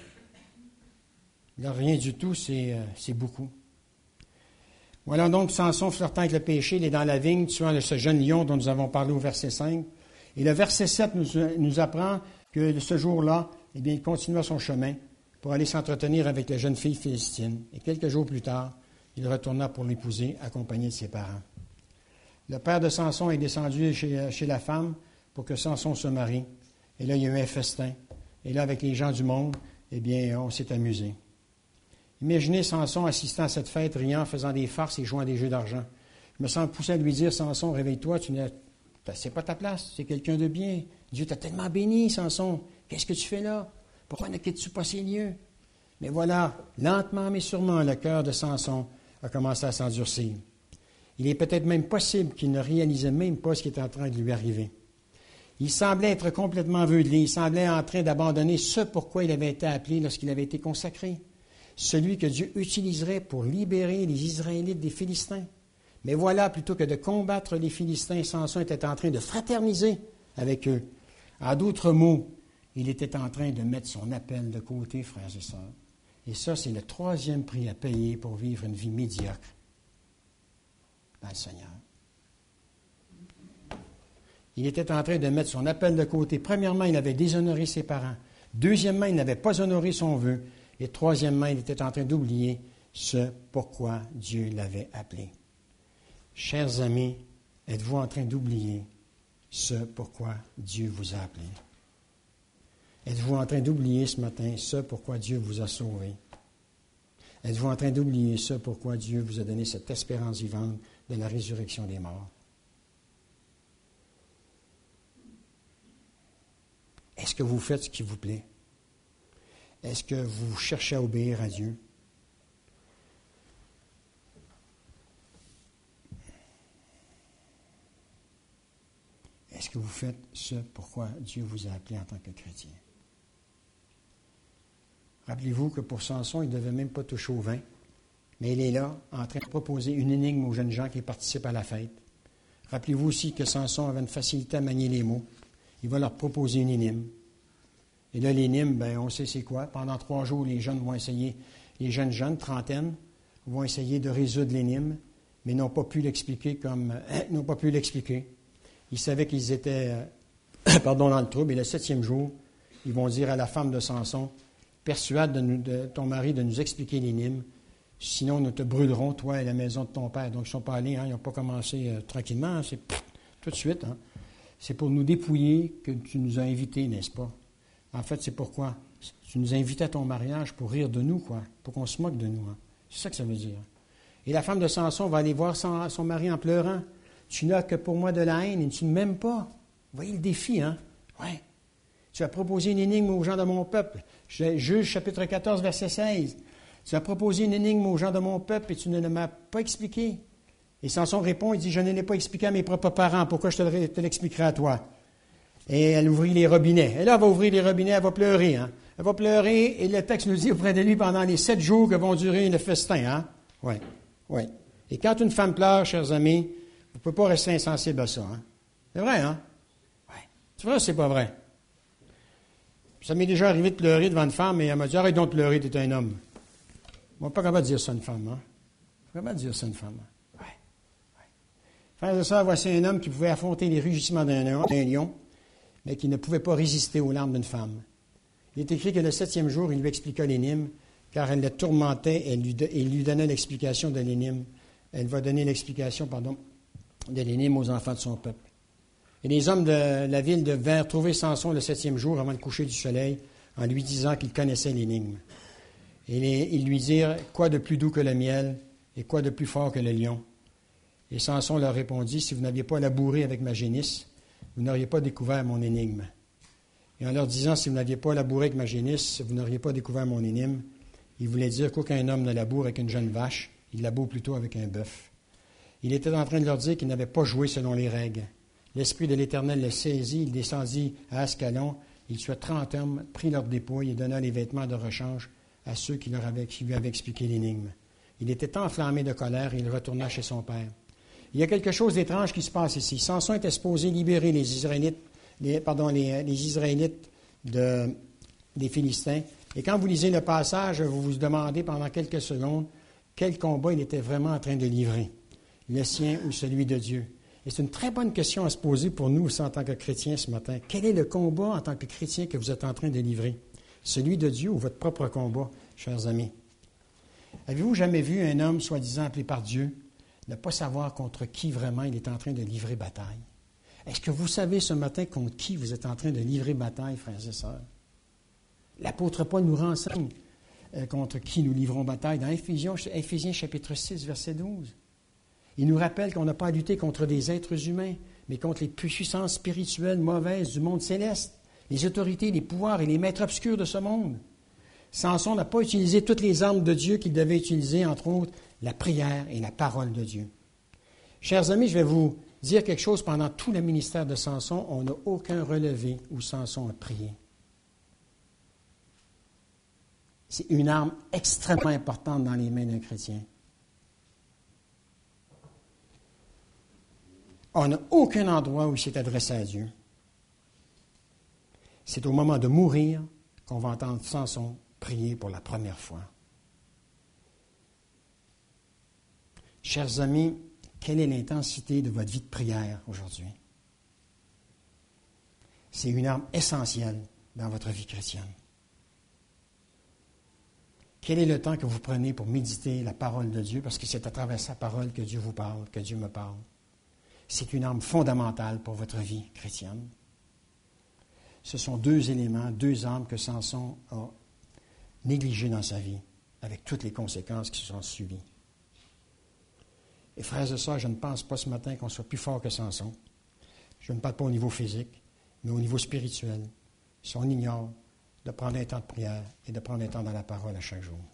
Le rien du tout, c'est beaucoup. Voilà donc Samson flirtant avec le péché, il est dans la vigne, tuant ce jeune lion dont nous avons parlé au verset 5. Et le verset 7 nous apprend que ce jour-là, eh bien, il continua son chemin pour aller s'entretenir avec la jeune fille philistine. Et quelques jours plus tard, il retourna pour l'épouser, accompagné de ses parents. Le père de Samson est descendu chez la femme pour que Samson se marie. Et là, il y a eu un festin. Et là, avec les gens du monde, eh bien, on s'est amusé. Imaginez Samson assistant à cette fête, riant, faisant des farces et jouant à des jeux d'argent. Je me sens poussé à lui dire, Samson, réveille-toi, c'est pas ta place, c'est quelqu'un de bien. Dieu t'a tellement béni, Samson. Qu'est-ce que tu fais là? Pourquoi ne quittes-tu pas ces lieux? Mais voilà, lentement mais sûrement, le cœur de Samson a commencé à s'endurcir. Il est peut-être même possible qu'il ne réalisait même pas ce qui était en train de lui arriver. Il semblait être complètement aveuglé, il semblait en train d'abandonner ce pourquoi il avait été appelé lorsqu'il avait été consacré. Celui que Dieu utiliserait pour libérer les Israélites des Philistins. Mais voilà, plutôt que de combattre les Philistins, Samson était en train de fraterniser avec eux. En d'autres mots, il était en train de mettre son appel de côté, frères et sœurs. Et ça, c'est le troisième prix à payer pour vivre une vie médiocre dans le Seigneur. Il était en train de mettre son appel de côté. Premièrement, il avait déshonoré ses parents. Deuxièmement, il n'avait pas honoré son vœu. Et troisièmement, il était en train d'oublier ce pourquoi Dieu l'avait appelé. Chers amis, êtes-vous en train d'oublier ce pourquoi Dieu vous a appelé? Êtes-vous en train d'oublier ce matin ce pourquoi Dieu vous a sauvé? Êtes-vous en train d'oublier ce pourquoi Dieu vous a donné cette espérance vivante de la résurrection des morts? Est-ce que vous faites ce qui vous plaît? Est-ce que vous cherchez à obéir à Dieu? Est-ce que vous faites ce pourquoi Dieu vous a appelé en tant que chrétien? Rappelez-vous que pour Samson, il ne devait même pas toucher au vin, mais il est là en train de proposer une énigme aux jeunes gens qui participent à la fête. Rappelez-vous aussi que Samson avait une facilité à manier les mots. Il va leur proposer une énigme. Et là, l'énigme, on sait c'est quoi. Pendant 3 jours, les jeunes vont essayer, les jeunes, trentaine, vont essayer de résoudre l'énigme, mais n'ont pas pu l'expliquer Ils savaient qu'ils étaient dans le trouble. Et le 7e jour, ils vont dire à la femme de Samson, persuade de ton mari de nous expliquer l'énigme, sinon nous te brûlerons, toi et la maison de ton père. Donc, ils ne sont pas allés, ils n'ont pas commencé tranquillement, c'est tout de suite. C'est pour nous dépouiller que tu nous as invités, n'est-ce pas? En fait, c'est pourquoi tu nous as invités à ton mariage pour rire de nous, pour qu'on se moque de nous. C'est ça que ça veut dire. Et la femme de Samson va aller voir son mari en pleurant. Tu n'as que pour moi de la haine et tu ne m'aimes pas. Vous voyez le défi, hein? Oui. Tu as proposé une énigme aux gens de mon peuple. Juge chapitre 14, verset 16. Tu as proposé une énigme aux gens de mon peuple et tu ne m'as pas expliqué. Et Samson répond, il dit, je ne l'ai pas expliqué à mes propres parents. Pourquoi je te l'expliquerai à toi? Et elle ouvrit les robinets. Et là, elle va ouvrir les robinets, elle va pleurer. Elle va pleurer, et le texte nous dit auprès de lui pendant les 7 jours que vont durer le festin. Oui. Et quand une femme pleure, chers amis, vous ne pouvez pas rester insensible à ça. C'est vrai, hein? Oui. C'est vrai ou c'est pas vrai? Ça m'est déjà arrivé de pleurer devant une femme, et elle m'a dit, arrête donc de pleurer, t'es un homme. Moi, pas capable de dire ça à une femme, hein? Pas capable de dire ça à une femme. Ouais. Frères et sœurs, voici un homme qui pouvait affronter les rugissements d'un lion, mais qui ne pouvait pas résister aux larmes d'une femme. Il est écrit que le 7e jour, il lui expliqua l'énigme, car elle le tourmentait et il lui donnait l'explication de l'énigme. Elle va donner l'explication, de l'énigme aux enfants de son peuple. Et les hommes de la ville vinrent trouver Samson le 7e jour avant le coucher du soleil, en lui disant qu'ils connaissaient l'énigme. Et ils lui dirent, quoi de plus doux que le miel, et quoi de plus fort que le lion? Et Samson leur répondit, si vous n'aviez pas labouré avec ma génisse, vous n'auriez pas découvert mon énigme. Et en leur disant, si vous n'aviez pas labouré avec ma génisse, vous n'auriez pas découvert mon énigme, il voulait dire qu'aucun homme ne laboure avec une jeune vache, il laboure plutôt avec un bœuf. Il était en train de leur dire qu'il n'avait pas joué selon les règles. L'Esprit de l'Éternel le saisit, il descendit à Ascalon, il tuait 30 hommes, prit leurs dépouilles et donna les vêtements de rechange à ceux qui lui avaient expliqué l'énigme. Il était enflammé de colère et il retourna chez son père. Il y a quelque chose d'étrange qui se passe ici. Samson était supposé libérer les Israélites, les Israélites des Philistins. Et quand vous lisez le passage, vous vous demandez pendant quelques secondes quel combat il était vraiment en train de livrer, le sien ou celui de Dieu. Et c'est une très bonne question à se poser pour nous aussi en tant que chrétiens ce matin. Quel est le combat en tant que chrétien que vous êtes en train de livrer? Celui de Dieu ou votre propre combat, chers amis? Avez-vous jamais vu un homme soi-disant appelé par Dieu ne pas savoir contre qui vraiment il est en train de livrer bataille? Est-ce que vous savez ce matin contre qui vous êtes en train de livrer bataille, frères et sœurs? L'apôtre Paul nous renseigne contre qui nous livrons bataille dans Éphésiens chapitre 6, verset 12. Il nous rappelle qu'on n'a pas à lutter contre des êtres humains, mais contre les puissances spirituelles mauvaises du monde céleste, les autorités, les pouvoirs et les maîtres obscurs de ce monde. Samson n'a pas utilisé toutes les armes de Dieu qu'il devait utiliser, entre autres la prière et la parole de Dieu. Chers amis, je vais vous dire quelque chose. Pendant tout le ministère de Samson, on n'a aucun relevé où Samson a prié. C'est une arme extrêmement importante dans les mains d'un chrétien. On n'a aucun endroit où il s'est adressé à Dieu. C'est au moment de mourir qu'on va entendre Samson prier pour la première fois. Chers amis, quelle est l'intensité de votre vie de prière aujourd'hui? C'est une arme essentielle dans votre vie chrétienne. Quel est le temps que vous prenez pour méditer la parole de Dieu? Parce que c'est à travers sa parole que Dieu vous parle, que Dieu me parle. C'est une arme fondamentale pour votre vie chrétienne. Ce sont deux éléments, deux armes que Samson a négligées dans sa vie, avec toutes les conséquences qui se sont suivies. Et frères et sœurs, je ne pense pas ce matin qu'on soit plus fort que Samson. Je ne parle pas au niveau physique, mais au niveau spirituel. Si on ignore de prendre un temps de prière et de prendre un temps dans la parole à chaque jour.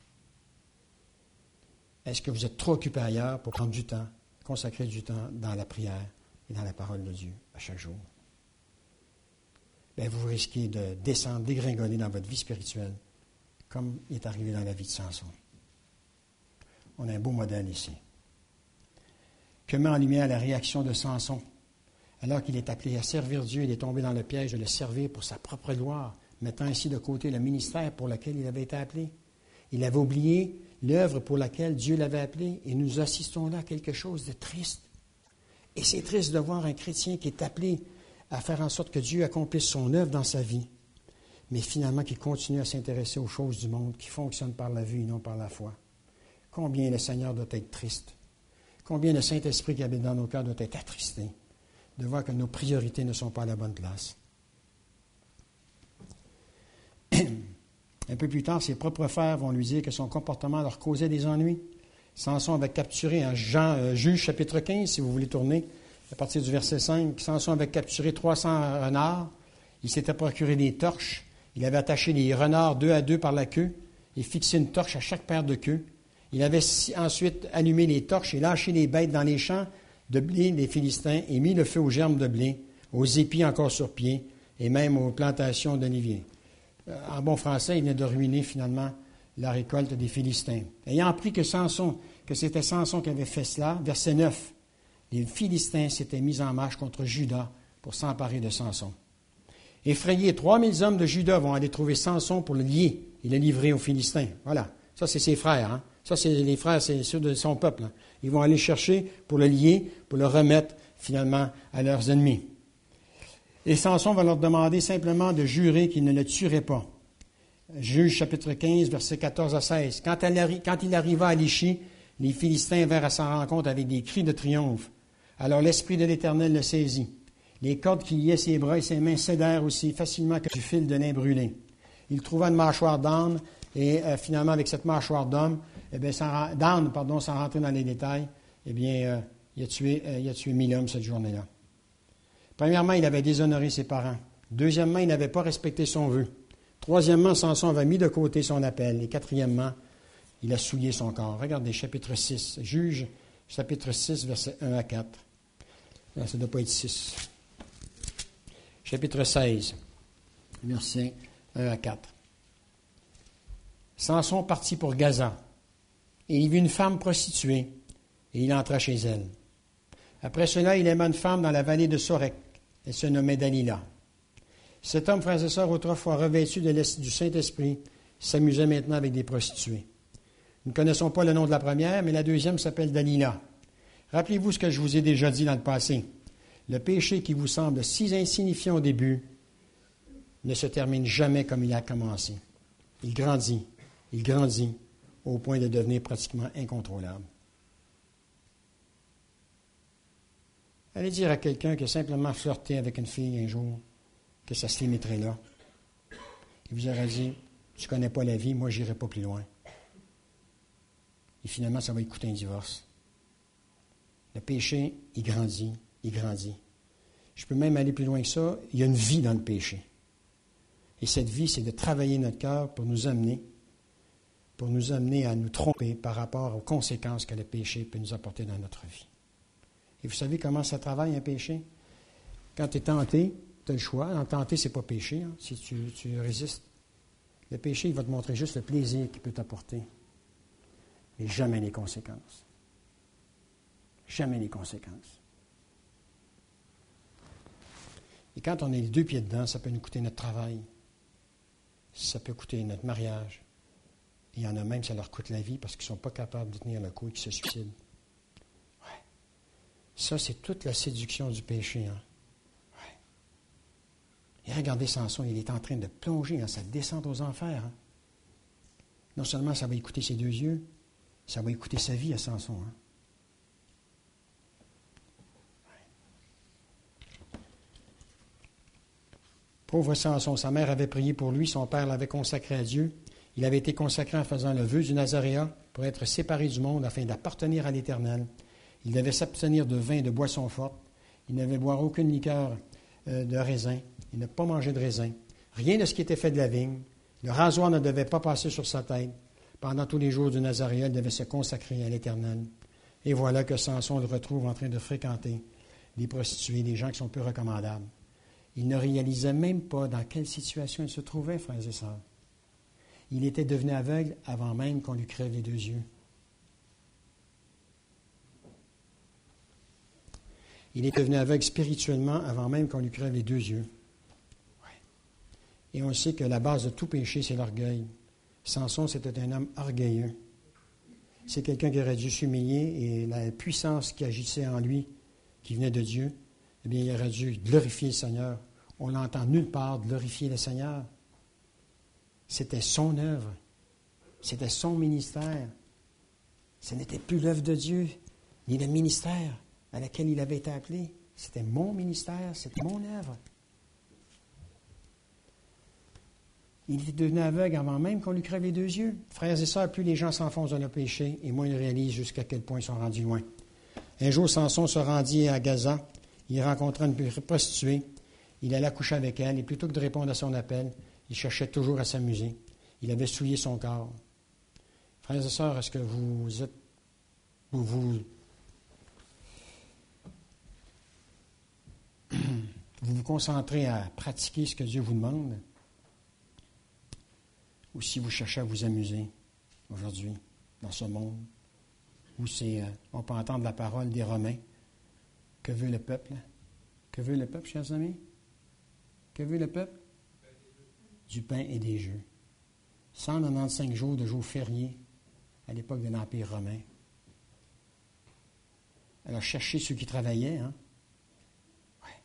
Est-ce que vous êtes trop occupé ailleurs pour prendre du temps, consacrer du temps dans la prière et dans la parole de Dieu à chaque jour? Bien, vous risquez de descendre, dégringoler dans votre vie spirituelle, comme il est arrivé dans la vie de Samson. On a un beau modèle ici. Que met en lumière la réaction de Samson? Alors qu'il est appelé à servir Dieu, il est tombé dans le piège de le servir pour sa propre gloire, mettant ainsi de côté le ministère pour lequel il avait été appelé. Il avait oublié l'œuvre pour laquelle Dieu l'avait appelé, et nous assistons là à quelque chose de triste. Et c'est triste de voir un chrétien qui est appelé à faire en sorte que Dieu accomplisse son œuvre dans sa vie, mais finalement qui continue à s'intéresser aux choses du monde, qui fonctionnent par la vue et non par la foi. Combien le Seigneur doit être triste. Combien le Saint-Esprit qui habite dans nos cœurs doit être attristé de voir que nos priorités ne sont pas à la bonne place. Un peu plus tard, ses propres frères vont lui dire que son comportement leur causait des ennuis. Samson avait capturé, en Juge chapitre 15, si vous voulez tourner, à partir du verset 5, Samson avait capturé 300 renards. Il s'était procuré des torches. Il avait attaché les renards 2 à 2 par la queue et fixé une torche à chaque paire de queues. Il avait ensuite allumé les torches et lâché les bêtes dans les champs de blé des Philistins et mis le feu aux germes de blé, aux épis encore sur pied et même aux plantations d'oliviers. En bon français, il venait de ruiner finalement la récolte des Philistins. Ayant appris que c'était Samson qui avait fait cela, verset 9, les Philistins s'étaient mis en marche contre Juda pour s'emparer de Samson. Effrayés, 3000 hommes de Juda vont aller trouver Samson pour le lier et le livrer aux Philistins. Voilà. Ça, c'est ses frères. Hein? Ça, c'est les frères, c'est ceux de son peuple. Hein? Ils vont aller chercher pour le lier, pour le remettre finalement à leurs ennemis. Et Samson va leur demander simplement de jurer qu'ils ne le tueraient pas. Juge chapitre 15, versets 14 à 16. Quand il arriva à Lichi, les Philistins vinrent à sa rencontre avec des cris de triomphe. Alors l'Esprit de l'Éternel le saisit. Les cordes qui liaient ses bras et ses mains cédèrent aussi facilement que du fil de lin brûlé. Il trouva une mâchoire d'âne, et finalement, avec cette mâchoire d'âne, sans rentrer dans les détails, il a tué 1000 hommes cette journée-là. Premièrement, il avait déshonoré ses parents. Deuxièmement, il n'avait pas respecté son vœu. Troisièmement, Samson avait mis de côté son appel. Et quatrièmement, il a souillé son corps. Regardez, chapitre 6. Juge, chapitre 6, versets 1 à 4. Non, ça ne doit pas être 6. Chapitre 16, versets 1 à 4. Samson partit pour Gaza, et il vit une femme prostituée, et il entra chez elle. Après cela, il aima une femme dans la vallée de Sorek. Elle se nommait Dalila. Cet homme, frères et sœurs, autrefois revêtu du Saint-Esprit, s'amusait maintenant avec des prostituées. Nous ne connaissons pas le nom de la première, mais la deuxième s'appelle Dalila. Rappelez-vous ce que je vous ai déjà dit dans le passé. Le péché qui vous semble si insignifiant au début ne se termine jamais comme il a commencé. Il grandit au point de devenir pratiquement incontrôlable. Allez dire à quelqu'un qui a simplement flirté avec une fille un jour que ça se limiterait là. Il vous aura dit, tu ne connais pas la vie, moi je n'irai pas plus loin. Et finalement, ça va lui coûter un divorce. Le péché, il grandit. Je peux même aller plus loin que ça. Il y a une vie dans le péché. Et cette vie, c'est de travailler notre cœur pour nous amener à nous tromper par rapport aux conséquences que le péché peut nous apporter dans notre vie. Et vous savez comment ça travaille un péché? Quand tu es tenté, tu as le choix. En tenter, ce n'est pas péché, hein, si tu résistes. Le péché, il va te montrer juste le plaisir qu'il peut t'apporter, mais jamais les conséquences. Jamais les conséquences. Et quand on est les deux pieds dedans, ça peut nous coûter notre travail. Ça peut coûter notre mariage. Il y en a même, ça leur coûte la vie parce qu'ils ne sont pas capables de tenir le coup et qu'ils se suicident. Ouais. Ça, c'est toute la séduction du péché. Hein? Ouais. Et regardez Samson, il est en train de plonger dans sa descente aux enfers. Hein? Non seulement ça va lui coûter ses deux yeux, ça va lui coûter sa vie à Samson. Hein? Pauvre Samson, sa mère avait prié pour lui, son père l'avait consacré à Dieu. Il avait été consacré en faisant le vœu du Nazaréat pour être séparé du monde afin d'appartenir à l'Éternel. Il devait s'abstenir de vin et de boissons fortes. Il ne devait boire aucune liqueur de raisin. Il ne pas manger de raisin. Rien de ce qui était fait de la vigne. Le rasoir ne devait pas passer sur sa tête. Pendant tous les jours du Nazaréat, il devait se consacrer à l'Éternel. Et voilà que Samson le retrouve en train de fréquenter des prostituées, des gens qui sont peu recommandables. Il ne réalisait même pas dans quelle situation il se trouvait, frères et sœurs. Il était devenu aveugle avant même qu'on lui crève les deux yeux. Il est devenu aveugle spirituellement avant même qu'on lui crève les deux yeux. Ouais. Et on sait que la base de tout péché, c'est l'orgueil. Samson, c'était un homme orgueilleux. C'est quelqu'un qui aurait dû s'humilier et la puissance qui agissait en lui, qui venait de Dieu, eh bien, il aurait dû glorifier le Seigneur. On l'entend nulle part glorifier le Seigneur. C'était son œuvre. C'était son ministère. Ce n'était plus l'œuvre de Dieu, ni le ministère à laquelle il avait été appelé. C'était mon ministère, c'était mon œuvre. Il était devenu aveugle avant même qu'on lui crève les deux yeux. Frères et sœurs, plus les gens s'enfoncent dans le péché, et moins ils réalisent jusqu'à quel point ils sont rendus loin. Un jour, Samson se rendit à Gaza. Il rencontra une prostituée. Il alla coucher avec elle, et plutôt que de répondre à son appel, il cherchait toujours à s'amuser. Il avait souillé son corps. Frères et sœurs, est-ce que vous vous concentrez à pratiquer ce que Dieu vous demande? Ou si vous cherchez à vous amuser aujourd'hui, dans ce monde, où on peut entendre la parole des Romains. Que veut le peuple? Que veut le peuple, chers amis? Que veut le peuple? Du pain et des jeux. 195 jours de jours fériés à l'époque de l'Empire romain. Alors, cherchez ceux qui travaillaient, hein? Ouais.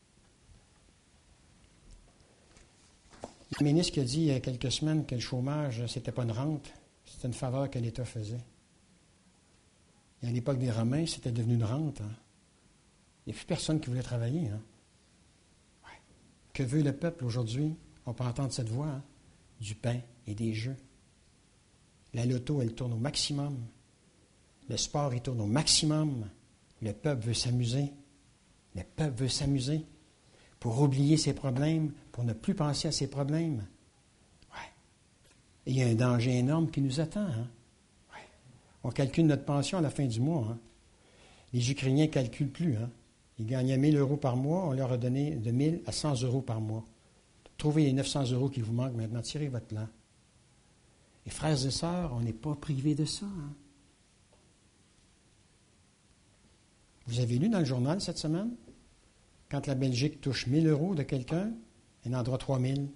Le ministre qui a dit il y a quelques semaines que le chômage, c'était pas une rente, c'était une faveur que l'État faisait. Et à l'époque des Romains, c'était devenu une rente. Hein? Il n'y a plus personne qui voulait travailler. Hein? Ouais. Que veut le peuple aujourd'hui? On peut entendre cette voix, hein? Du pain et des jeux. La loto, elle tourne au maximum. Le sport, il tourne au maximum. Le peuple veut s'amuser. Le peuple veut s'amuser pour oublier ses problèmes, pour ne plus penser à ses problèmes. Ouais. Et il y a un danger énorme qui nous attend. Hein? Ouais. On calcule notre pension à la fin du mois. Hein? Les Ukrainiens ne calculent plus. Hein? Ils gagnaient 1 000 € par mois. On leur a donné de 1 000 à 100 € par mois. Trouvez les 900 € qui vous manquent maintenant. Tirez votre plan. Et frères et sœurs, on n'est pas privés de ça. Hein? Vous avez lu dans le journal cette semaine, quand la Belgique touche 1 000 € de quelqu'un, elle en aura 3 000.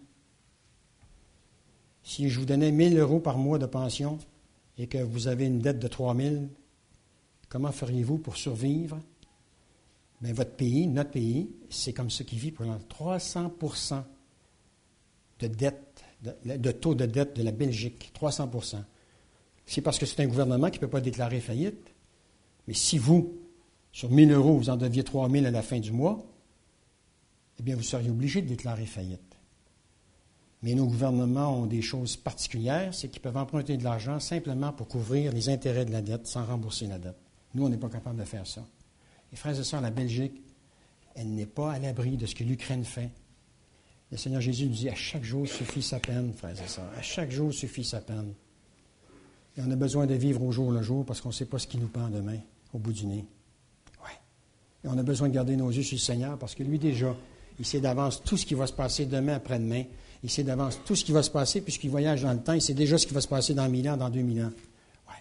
Si je vous donnais 1 000 € par mois de pension et que vous avez une dette de 3 000, comment feriez-vous pour survivre? Bien, votre pays, notre pays, c'est comme ça qu'il vit pour 300 % de dette, de taux de dette de la Belgique. 300 %. C'est parce que c'est un gouvernement qui ne peut pas déclarer faillite. Mais si vous, sur 1 000 €, vous en deviez 3 000 à la fin du mois, eh bien, vous seriez obligé de déclarer faillite. Mais nos gouvernements ont des choses particulières, c'est qu'ils peuvent emprunter de l'argent simplement pour couvrir les intérêts de la dette sans rembourser la dette. Nous, on n'est pas capable de faire ça. Et frères et sœurs, la Belgique, elle n'est pas à l'abri de ce que l'Ukraine fait. Le Seigneur Jésus nous dit, à chaque jour suffit sa peine, frères et sœurs. À chaque jour suffit sa peine. Et on a besoin de vivre au jour le jour parce qu'on ne sait pas ce qui nous pend demain, au bout du nez. Ouais. Et on a besoin de garder nos yeux sur le Seigneur parce que lui, déjà, il sait d'avance tout ce qui va se passer demain, après-demain. Il sait d'avance tout ce qui va se passer puisqu'il voyage dans le temps. Il sait déjà ce qui va se passer dans 1000 ans, dans 2000 ans. Ouais.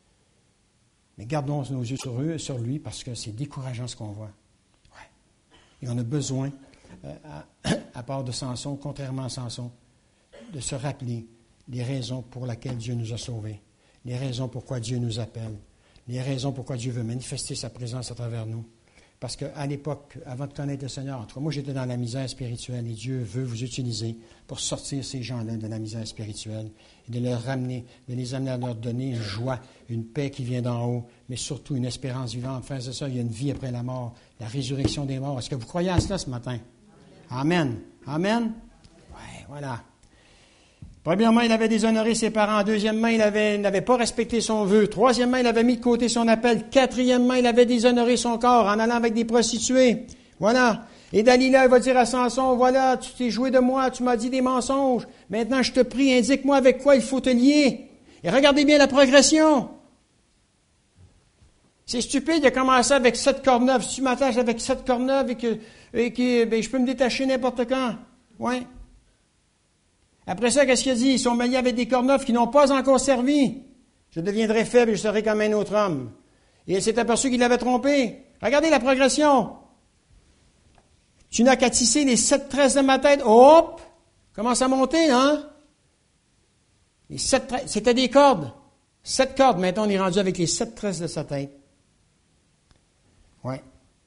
Mais gardons nos yeux sur lui parce que c'est décourageant ce qu'on voit. Ouais. Et on a besoin, à part de Samson, contrairement à Samson, de se rappeler les raisons pour lesquelles Dieu nous a sauvés, les raisons pourquoi Dieu nous appelle, les raisons pourquoi Dieu veut manifester sa présence à travers nous. Parce qu'à l'époque, avant de connaître le Seigneur, en tout cas, moi j'étais dans la misère spirituelle et Dieu veut vous utiliser pour sortir ces gens-là de la misère spirituelle et de leur ramener, de les amener à leur donner une joie, une paix qui vient d'en haut, mais surtout une espérance vivante. Frères et sœurs, il y a une vie après la mort, la résurrection des morts. Est-ce que vous croyez à cela ce matin? Amen. Amen? Oui, voilà. Premièrement, il avait déshonoré ses parents. Deuxièmement, il n'avait pas respecté son vœu. Troisièmement, il avait mis de côté son appel. Quatrièmement, il avait déshonoré son corps en allant avec des prostituées. Voilà. Et Dalila, il va dire à Samson, voilà, tu t'es joué de moi, tu m'as dit des mensonges. Maintenant, je te prie, indique-moi avec quoi il faut te lier. Et regardez bien la progression. C'est stupide, il a commencé avec 7 cordes neuves. Si tu m'attaches avec 7 cordes neuves et que ben, je peux me détacher n'importe quand. Ouais. Après ça, qu'est-ce qu'il a dit? Ils sont mariés avec des cordes neuves qui n'ont pas encore servi. Je deviendrai faible et je serai comme un autre homme. Et elle s'est aperçue qu'il l'avait trompé. Regardez la progression. Tu n'as qu'à tisser les 7 tresses de ma tête. Hop! Commence à monter, hein? Les 7 tresses, c'était des cordes. 7 cordes. Maintenant, on est rendu avec les 7 tresses de sa tête. Ouais.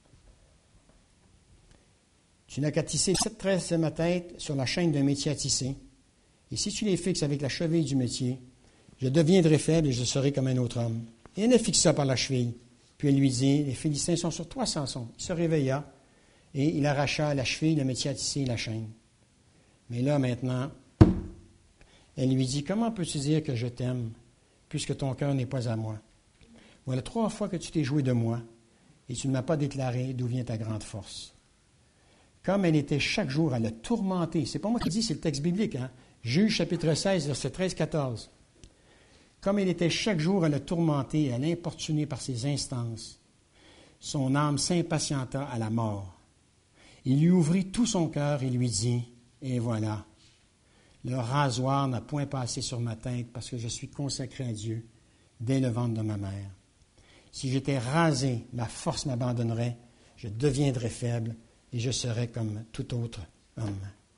Tu n'as qu'à tisser 7 tresses de ma tête sur la chaîne d'un métier à tisser. Et si tu les fixes avec la cheville du métier, je deviendrai faible et je serai comme un autre homme. Et elle le fixa par la cheville. Puis elle lui dit, les Philistins sont sur toi, Samson. Il se réveilla et il arracha la cheville, le métier à tisser et la chaîne. Mais là, maintenant, elle lui dit, comment peux-tu dire que je t'aime, puisque ton cœur n'est pas à moi? Voilà 3 fois que tu t'es joué de moi et tu ne m'as pas déclaré d'où vient ta grande force. Comme elle était chaque jour à le tourmenter, c'est pas moi qui dis, c'est le texte biblique, hein? Juge chapitre 16, verset 13-14. Comme elle était chaque jour à le tourmenter et à l'importuner par ses instances, son âme s'impatienta à la mort. Il lui ouvrit tout son cœur et lui dit, et voilà, le rasoir n'a point passé sur ma tête parce que je suis consacré à Dieu dès le ventre de ma mère. Si j'étais rasé, ma force m'abandonnerait, je deviendrais faible et je serais comme tout autre homme.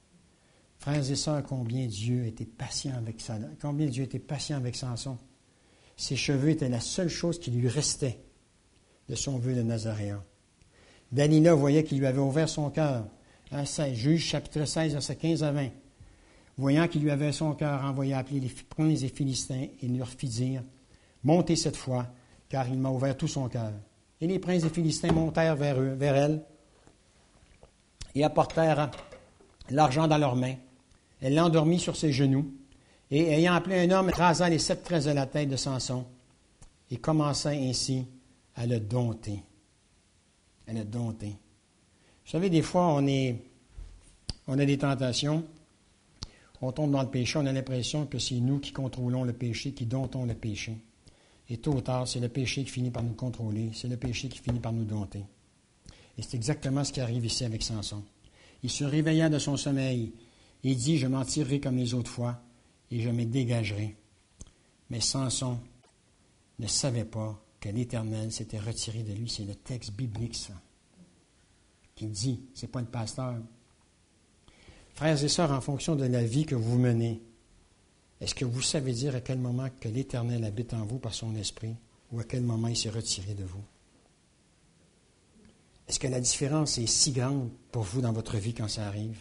Frères et sœurs, combien Dieu était patient avec Samson. Ses cheveux étaient la seule chose qui lui restait de son vœu de Nazaréen. Dalila voyait qu'il lui avait ouvert son cœur. Juge chapitre 16, versets 15 à 20. Voyant qu'il lui avait son cœur, envoya appeler les princes des Philistins et leur fit dire, « Montez cette fois, car il m'a ouvert tout son cœur. » Et les princes des Philistins montèrent vers elle et apportèrent l'argent dans leurs mains. Elle l'endormit sur ses genoux et, ayant appelé un homme, rasa les 7 tresses de la tête de Samson et commença ainsi à le dompter. À le dompter. Vous savez, des fois, on a des tentations, on tombe dans le péché, on a l'impression que c'est nous qui contrôlons le péché, qui domptons le péché. Et tôt ou tard, c'est le péché qui finit par nous contrôler, c'est le péché qui finit par nous dompter. Et c'est exactement ce qui arrive ici avec Samson. Il se réveilla de son sommeil et dit, « Je m'en tirerai comme les autres fois et je me dégagerai. » Mais Samson ne savait pas que l'Éternel s'était retiré de lui. C'est le texte biblique, ça, qui dit, ce n'est pas le pasteur. Frères et sœurs, en fonction de la vie que vous menez, est-ce que vous savez dire à quel moment que l'Éternel habite en vous par son esprit ou à quel moment il s'est retiré de vous? Est-ce que la différence est si grande pour vous dans votre vie quand ça arrive?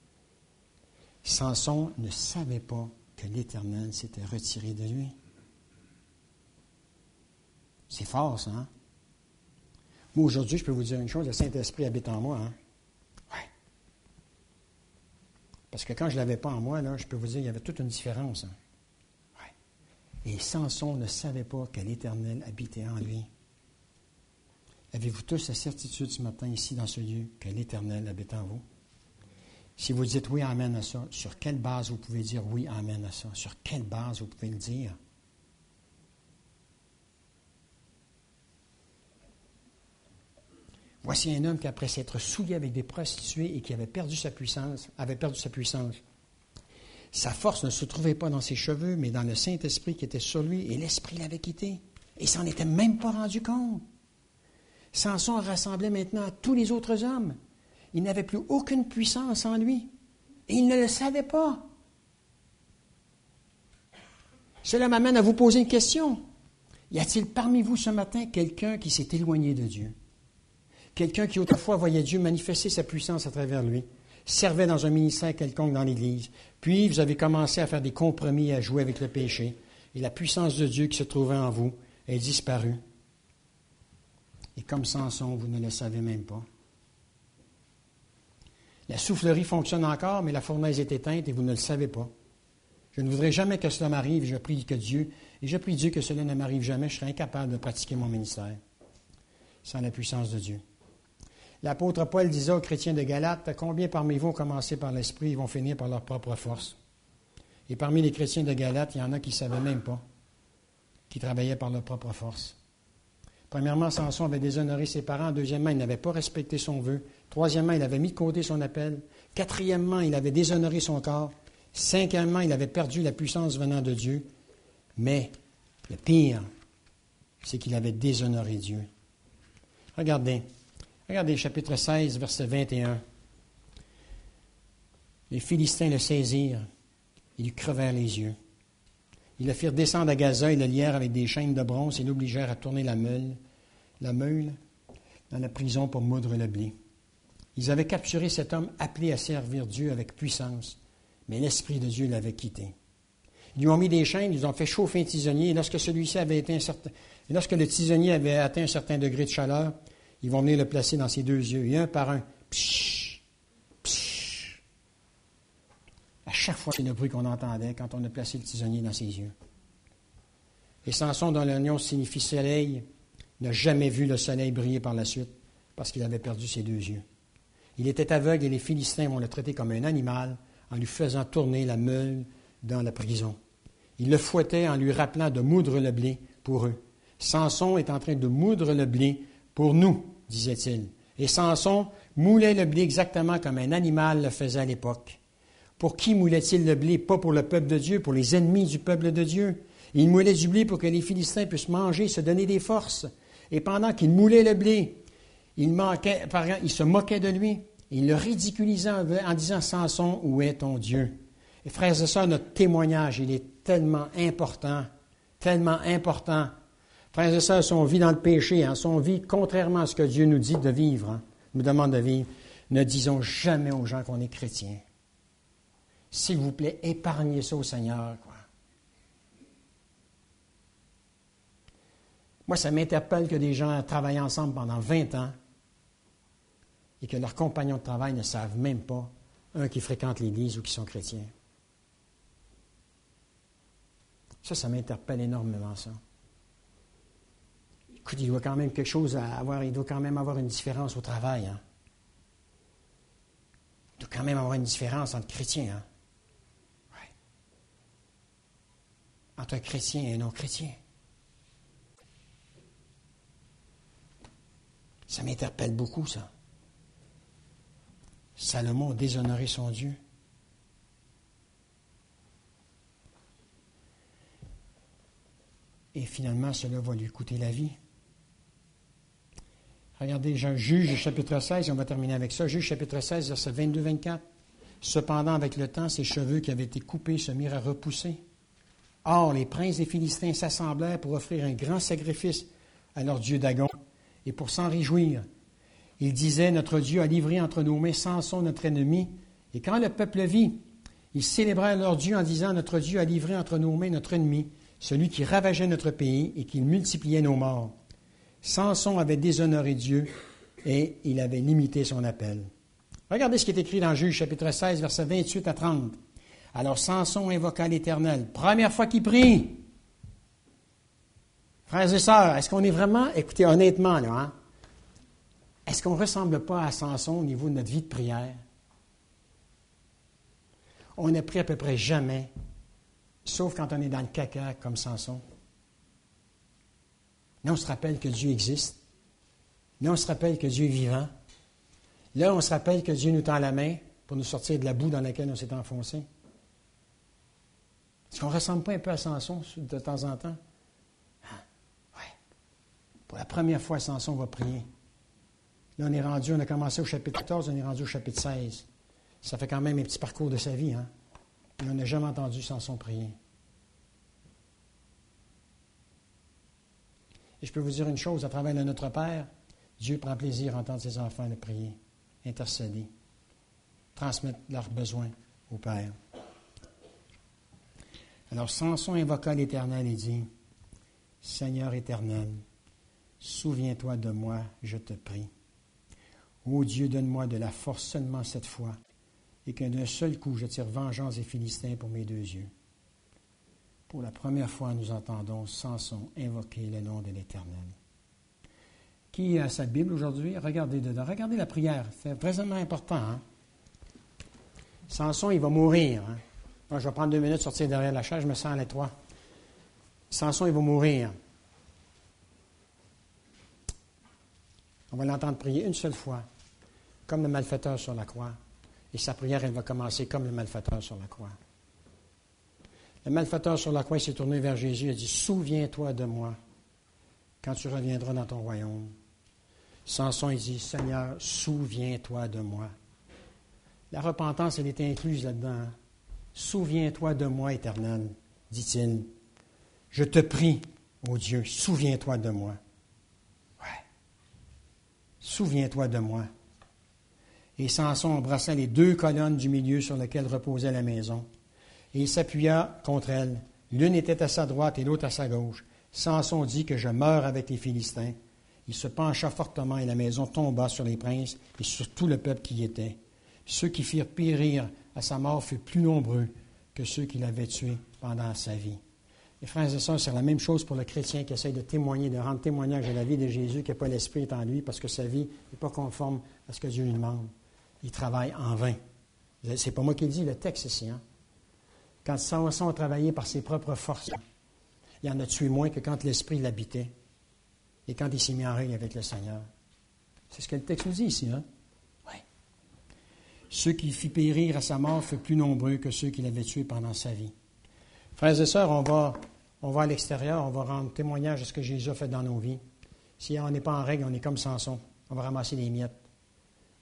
Samson ne savait pas que l'Éternel s'était retiré de lui. C'est fort, ça, hein? Moi, aujourd'hui, je peux vous dire une chose, le Saint-Esprit habite en moi, hein? Ouais. Parce que quand je ne l'avais pas en moi, là, je peux vous dire, il y avait toute une différence, hein? Ouais. Et Samson ne savait pas que l'Éternel habitait en lui. Avez-vous tous la certitude ce matin, ici, dans ce lieu, que l'Éternel habite en vous? Si vous dites oui, amen à ça, sur quelle base vous pouvez dire oui, amen à ça? Sur quelle base vous pouvez le dire? Voici un homme qui, après s'être souillé avec des prostituées et qui avait perdu sa puissance, Sa force ne se trouvait pas dans ses cheveux, mais dans le Saint-Esprit qui était sur lui, et l'Esprit l'avait quitté. Et il ne s'en était même pas rendu compte. Samson rassemblait maintenant tous les autres hommes. Il n'avait plus aucune puissance en lui. Et il ne le savait pas. Cela m'amène à vous poser une question. Y a-t-il parmi vous ce matin quelqu'un qui s'est éloigné de Dieu? Quelqu'un qui autrefois voyait Dieu manifester sa puissance à travers lui, servait dans un ministère quelconque dans l'Église, puis vous avez commencé à faire des compromis et à jouer avec le péché, et la puissance de Dieu qui se trouvait en vous est disparue. Et comme Samson, vous ne le savez même pas. La soufflerie fonctionne encore, mais la fournaise est éteinte et vous ne le savez pas. Je ne voudrais jamais que cela m'arrive, je prie Dieu que cela ne m'arrive jamais, je serais incapable de pratiquer mon ministère sans la puissance de Dieu. L'apôtre Paul disait aux chrétiens de Galate, « Combien parmi vous ont commencé par l'Esprit et vont finir par leur propre force? » Et parmi les chrétiens de Galate, il y en a qui ne savaient même pas, qui travaillaient par leur propre force. Premièrement, Samson avait déshonoré ses parents. Deuxièmement, il n'avait pas respecté son vœu. Troisièmement, il avait mis de côté son appel. Quatrièmement, il avait déshonoré son corps. Cinquièmement, il avait perdu la puissance venant de Dieu. Mais le pire, c'est qu'il avait déshonoré Dieu. Regardez chapitre 16, verset 21. Les Philistins le saisirent, ils lui crevèrent les yeux. Ils le firent descendre à Gaza, ils le lièrent avec des chaînes de bronze et l'obligèrent à tourner la meule dans la prison pour moudre le blé. Ils avaient capturé cet homme appelé à servir Dieu avec puissance, mais l'Esprit de Dieu l'avait quitté. Ils lui ont mis des chaînes, ils lui ont fait chauffer un tisonnier, et lorsque le tisonnier avait atteint un certain degré de chaleur, ils vont venir le placer dans ses deux yeux, et un par un, pshh, pshh. À chaque fois, c'est le bruit qu'on entendait quand on a placé le tisonnier dans ses yeux. Et Samson, dont le nom signifie soleil, n'a jamais vu le soleil briller par la suite, parce qu'il avait perdu ses deux yeux. Il était aveugle et les Philistins vont le traiter comme un animal en lui faisant tourner la meule dans la prison. Ils le fouettaient en lui rappelant de moudre le blé pour eux. Samson est en train de moudre le blé pour nous, disait-il. Et Samson moulait le blé exactement comme un animal le faisait à l'époque. Pour qui moulait-il le blé? Pas pour le peuple de Dieu, pour les ennemis du peuple de Dieu. Il moulait du blé pour que les Philistins puissent manger, se donner des forces. Et pendant qu'il moulait le blé, il se moquait de lui. Il le ridiculisait en disant, Samson, où est ton Dieu? Et frères et sœurs, notre témoignage, il est tellement important, tellement important. Frères et sœurs, si on vit dans le péché, si on vit contrairement à ce que Dieu nous dit de vivre, nous demande de vivre, ne disons jamais aux gens qu'on est chrétien. S'il vous plaît, épargnez ça au Seigneur, quoi. Moi, ça m'interpelle que des gens travaillent ensemble pendant 20 ans et que leurs compagnons de travail ne savent même pas, un qui fréquente l'Église ou qui sont chrétiens. Ça m'interpelle énormément, ça. Écoute, il doit quand même quelque chose à avoir, il doit quand même avoir une différence au travail, hein. Il doit quand même avoir une différence entre chrétiens, hein. Ouais. Entre un chrétien et un non-chrétien. Ça m'interpelle beaucoup, ça. Salomon a déshonoré son Dieu. Et finalement, cela va lui coûter la vie. Regardez, Juge chapitre 16, et on va terminer avec ça. Juge chapitre 16, versets 22-24. Cependant, avec le temps, ses cheveux qui avaient été coupés se mirent à repousser. Or, les princes des Philistins s'assemblèrent pour offrir un grand sacrifice à leur dieu Dagon et pour s'en réjouir. Ils disaient, notre Dieu a livré entre nos mains Samson, notre ennemi. Et quand le peuple vit, ils célébrèrent leur Dieu en disant, notre Dieu a livré entre nos mains notre ennemi, celui qui ravageait notre pays et qui multipliait nos morts. Samson avait déshonoré Dieu et il avait limité son appel. Regardez ce qui est écrit dans Juge chapitre 16, versets 28 à 30. Alors Samson invoqua l'Éternel. Première fois qu'il prie. Frères et sœurs, est-ce qu'on est vraiment, écoutez honnêtement, là, hein? Est-ce qu'on ne ressemble pas à Samson au niveau de notre vie de prière? On n'a pris à peu près jamais, sauf quand on est dans le caca comme Samson. Là, on se rappelle que Dieu existe. Là, on se rappelle que Dieu est vivant. Là, on se rappelle que Dieu nous tend la main pour nous sortir de la boue dans laquelle on s'est enfoncé. Est-ce qu'on ne ressemble pas un peu à Samson de temps en temps? Oui. Pour la première fois, Samson va prier. Là, on a commencé au chapitre 14, on est rendu au chapitre 16. Ça fait quand même un petit parcours de sa vie, hein? Et on n'a jamais entendu Samson prier. Et je peux vous dire une chose, à travers de notre Père, Dieu prend plaisir à entendre ses enfants le prier, intercéder, transmettre leurs besoins au Père. Alors Samson invoqua l'Éternel et dit, « Seigneur éternel, souviens-toi de moi, je te prie. Ô Dieu, donne-moi de la force seulement cette fois, et que d'un seul coup je tire vengeance des Philistins pour mes deux yeux. » Pour la première fois, nous entendons Samson invoquer le nom de l'Éternel. Qui a sa Bible aujourd'hui? Regardez dedans. Regardez la prière. C'est vraiment important. Hein? Samson, il va mourir. Hein? Moi, je vais prendre 2 minutes, sortir derrière la chaise, je me sens à l'étroit. Samson, il va mourir. On va l'entendre prier une seule fois, comme le malfaiteur sur la croix. Et sa prière, elle va commencer comme le malfaiteur sur la croix. Le malfaiteur sur la croix s'est tourné vers Jésus et a dit, « Souviens-toi de moi quand tu reviendras dans ton royaume. » Samson, il dit, « Seigneur, souviens-toi de moi. » La repentance, elle est incluse là-dedans. Hein? « Souviens-toi de moi, Éternel, dit-il. Je te prie, ô Dieu, souviens-toi de moi. » Ouais. Souviens-toi de moi. Et Samson embrassa les 2 colonnes du milieu sur lesquelles reposait la maison. Et il s'appuya contre elles. L'une était à sa droite et l'autre à sa gauche. Samson dit que je meurs avec les Philistins. Il se pencha fortement et la maison tomba sur les princes et sur tout le peuple qui y était. Ceux qui firent périr à sa mort furent plus nombreux que ceux qui l'avaient tué pendant sa vie. Et frères et sœurs, c'est la même chose pour le chrétien qui essaye de témoigner, de rendre témoignage de la vie de Jésus, qui n'a pas l'Esprit en lui parce que sa vie n'est pas conforme à ce que Dieu lui demande. Il travaille en vain. C'est pas moi qui le dis, le texte ici, hein? Quand Samson a travaillé par ses propres forces, il en a tué moins que quand l'Esprit l'habitait et quand il s'est mis en règle avec le Seigneur. C'est ce que le texte nous dit ici, hein? Oui. Ceux qui fit périr à sa mort furent plus nombreux que ceux qui l'avaient tué pendant sa vie. Frères et sœurs, on va à l'extérieur, on va rendre témoignage de ce que Jésus a fait dans nos vies. Si on n'est pas en règle, on est comme Samson. On va ramasser les miettes.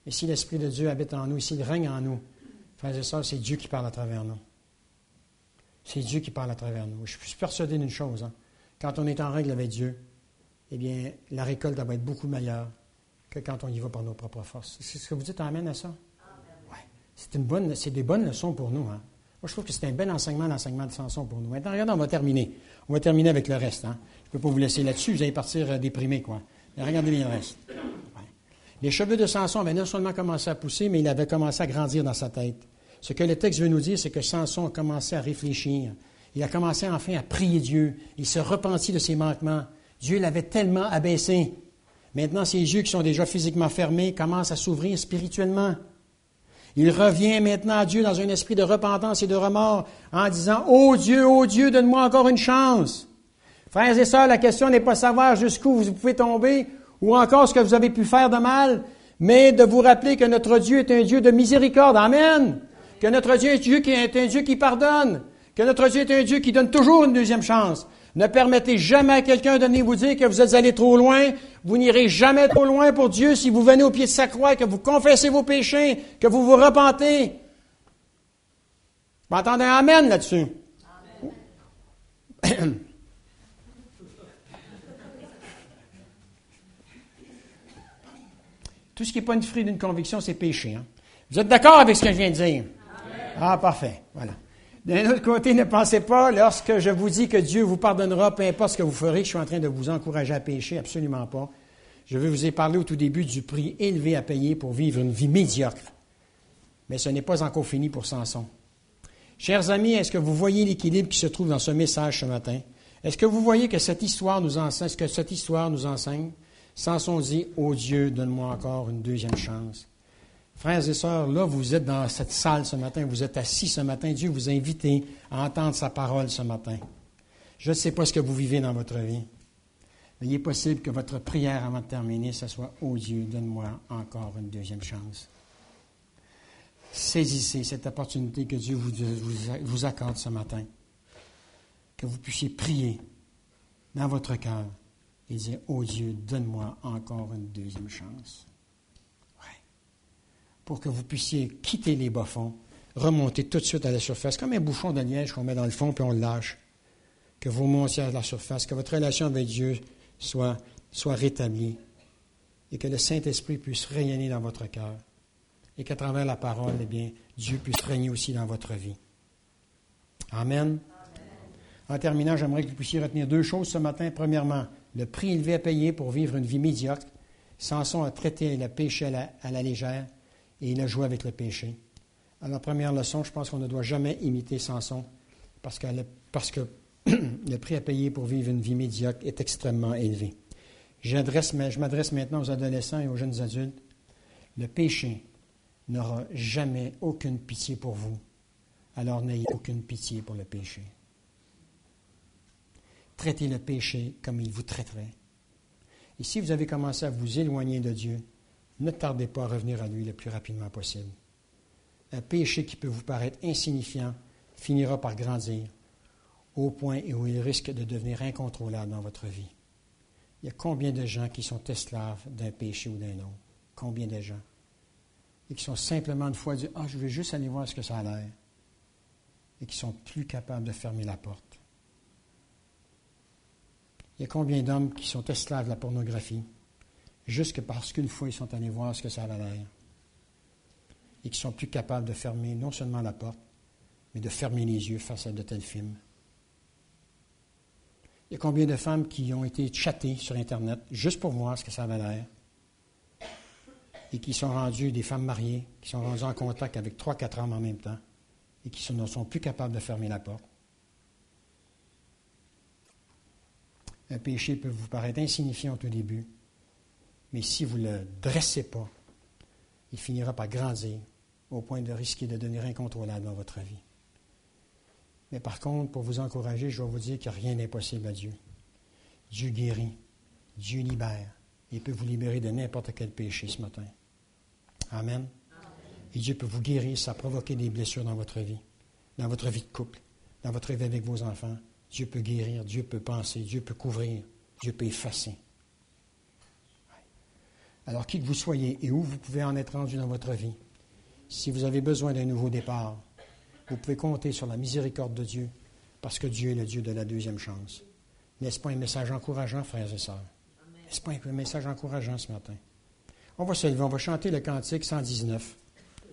Et si l'Esprit de Dieu habite en nous, et s'il règne en nous, frères et sœurs, c'est Dieu qui parle à travers nous. C'est Dieu qui parle à travers nous. Je suis persuadé d'une chose. Quand on est en règle avec Dieu, eh bien, la récolte va être beaucoup meilleure que quand on y va par nos propres forces. C'est ce que vous dites, amène à ça? Oui. C'est des bonnes leçons pour nous. Moi, je trouve que c'est un bel enseignement, l'enseignement de Samson pour nous. Maintenant, regardez, on va terminer. On va terminer avec le reste. Je ne peux pas vous laisser là-dessus, vous allez partir déprimé, quoi. Mais regardez bien le reste. Ouais. Les cheveux de Samson avaient non seulement commencé à pousser, mais il avait commencé à grandir dans sa tête. Ce que le texte veut nous dire, c'est que Samson a commencé à réfléchir. Il a commencé enfin à prier Dieu. Il se repentit de ses manquements. Dieu l'avait tellement abaissé. Maintenant, ses yeux qui sont déjà physiquement fermés commencent à s'ouvrir spirituellement. Il revient maintenant à Dieu dans un esprit de repentance et de remords en disant « ô Dieu, donne-moi encore une chance. » Frères et sœurs, la question n'est pas de savoir jusqu'où vous pouvez tomber ou encore ce que vous avez pu faire de mal, mais de vous rappeler que notre Dieu est un Dieu de miséricorde. Amen. Que notre Dieu est un Dieu qui pardonne. Que notre Dieu est un Dieu qui donne toujours une deuxième chance. Ne permettez jamais à quelqu'un de venir vous dire que vous êtes allé trop loin. Vous n'irez jamais trop loin pour Dieu si vous venez au pied de sa croix, que vous confessez vos péchés, que vous vous repentez. Vous entendez un amen là-dessus? Amen. Tout ce qui n'est pas une fruit d'une conviction, c'est péché. Vous êtes d'accord avec ce que je viens de dire? Amen. Ah, parfait. Voilà. D'un autre côté, ne pensez pas, lorsque je vous dis que Dieu vous pardonnera, peu importe ce que vous ferez, que je suis en train de vous encourager à pécher, absolument pas. Je vous ai parlé au tout début du prix élevé à payer pour vivre une vie médiocre. Mais ce n'est pas encore fini pour Samson. Chers amis, est-ce que vous voyez l'équilibre qui se trouve dans ce message ce matin? Est-ce que vous voyez que cette histoire nous enseigne? Samson dit, « Ô Dieu, donne-moi encore une deuxième chance. » Frères et sœurs, là, vous êtes dans cette salle ce matin, vous êtes assis ce matin, Dieu vous a invité à entendre sa parole ce matin. Je ne sais pas ce que vous vivez dans votre vie, mais il est possible que votre prière avant de terminer, ce soit « Ô Dieu, donne-moi encore une deuxième chance. » Saisissez cette opportunité que Dieu vous accorde ce matin, que vous puissiez prier dans votre cœur et dire « Ô Dieu, donne-moi encore une deuxième chance. » Pour que vous puissiez quitter les bas-fonds, remonter tout de suite à la surface, comme un bouchon de liège qu'on met dans le fond puis on le lâche. Que vous montiez à la surface, que votre relation avec Dieu soit rétablie et que le Saint-Esprit puisse rayonner dans votre cœur et qu'à travers la parole, eh bien, Dieu puisse régner aussi dans votre vie. Amen. Amen. En terminant, j'aimerais que vous puissiez retenir deux choses ce matin. Premièrement, le prix élevé à payer pour vivre une vie médiocre. Samson a traité le péché à la légère. Et il a joué avec le péché. Alors, première leçon, je pense qu'on ne doit jamais imiter Samson parce que le prix à payer pour vivre une vie médiocre est extrêmement élevé. Je m'adresse maintenant aux adolescents et aux jeunes adultes. Le péché n'aura jamais aucune pitié pour vous. Alors, n'ayez aucune pitié pour le péché. Traitez le péché comme il vous traiterait. Et si vous avez commencé à vous éloigner de Dieu, ne tardez pas à revenir à lui le plus rapidement possible. Un péché qui peut vous paraître insignifiant finira par grandir au point où il risque de devenir incontrôlable dans votre vie. Il y a combien de gens qui sont esclaves d'un péché ou d'un autre? Combien de gens? Et qui sont simplement une fois dit « Ah, je vais juste aller voir ce que ça a l'air. » Et qui sont plus capables de fermer la porte. Il y a combien d'hommes qui sont esclaves de la pornographie? Juste parce qu'une fois, ils sont allés voir ce que ça a l'air. Et qui sont plus capables de fermer non seulement la porte, mais de fermer les yeux face à de tels films. Il y a combien de femmes qui ont été chattées sur Internet juste pour voir ce que ça avait l'air et qui sont rendues des femmes mariées, qui sont rendues en contact avec 3-4 hommes en même temps et qui ne sont plus capables de fermer la porte. Un péché peut vous paraître insignifiant au tout début, mais si vous ne le dressez pas, il finira par grandir au point de risquer de devenir incontrôlable dans votre vie. Mais par contre, pour vous encourager, je vais vous dire que rien n'est impossible à Dieu. Dieu guérit, Dieu libère. Il peut vous libérer de n'importe quel péché ce matin. Amen. Et Dieu peut vous guérir sans provoquer des blessures dans votre vie de couple, dans votre vie avec vos enfants. Dieu peut guérir, Dieu peut penser, Dieu peut couvrir, Dieu peut effacer. Alors, qui que vous soyez et où vous pouvez en être rendu dans votre vie, si vous avez besoin d'un nouveau départ, vous pouvez compter sur la miséricorde de Dieu, parce que Dieu est le Dieu de la deuxième chance. N'est-ce pas un message encourageant, frères et sœurs? N'est-ce pas un message encourageant ce matin? On va se lever, on va chanter le cantique 119.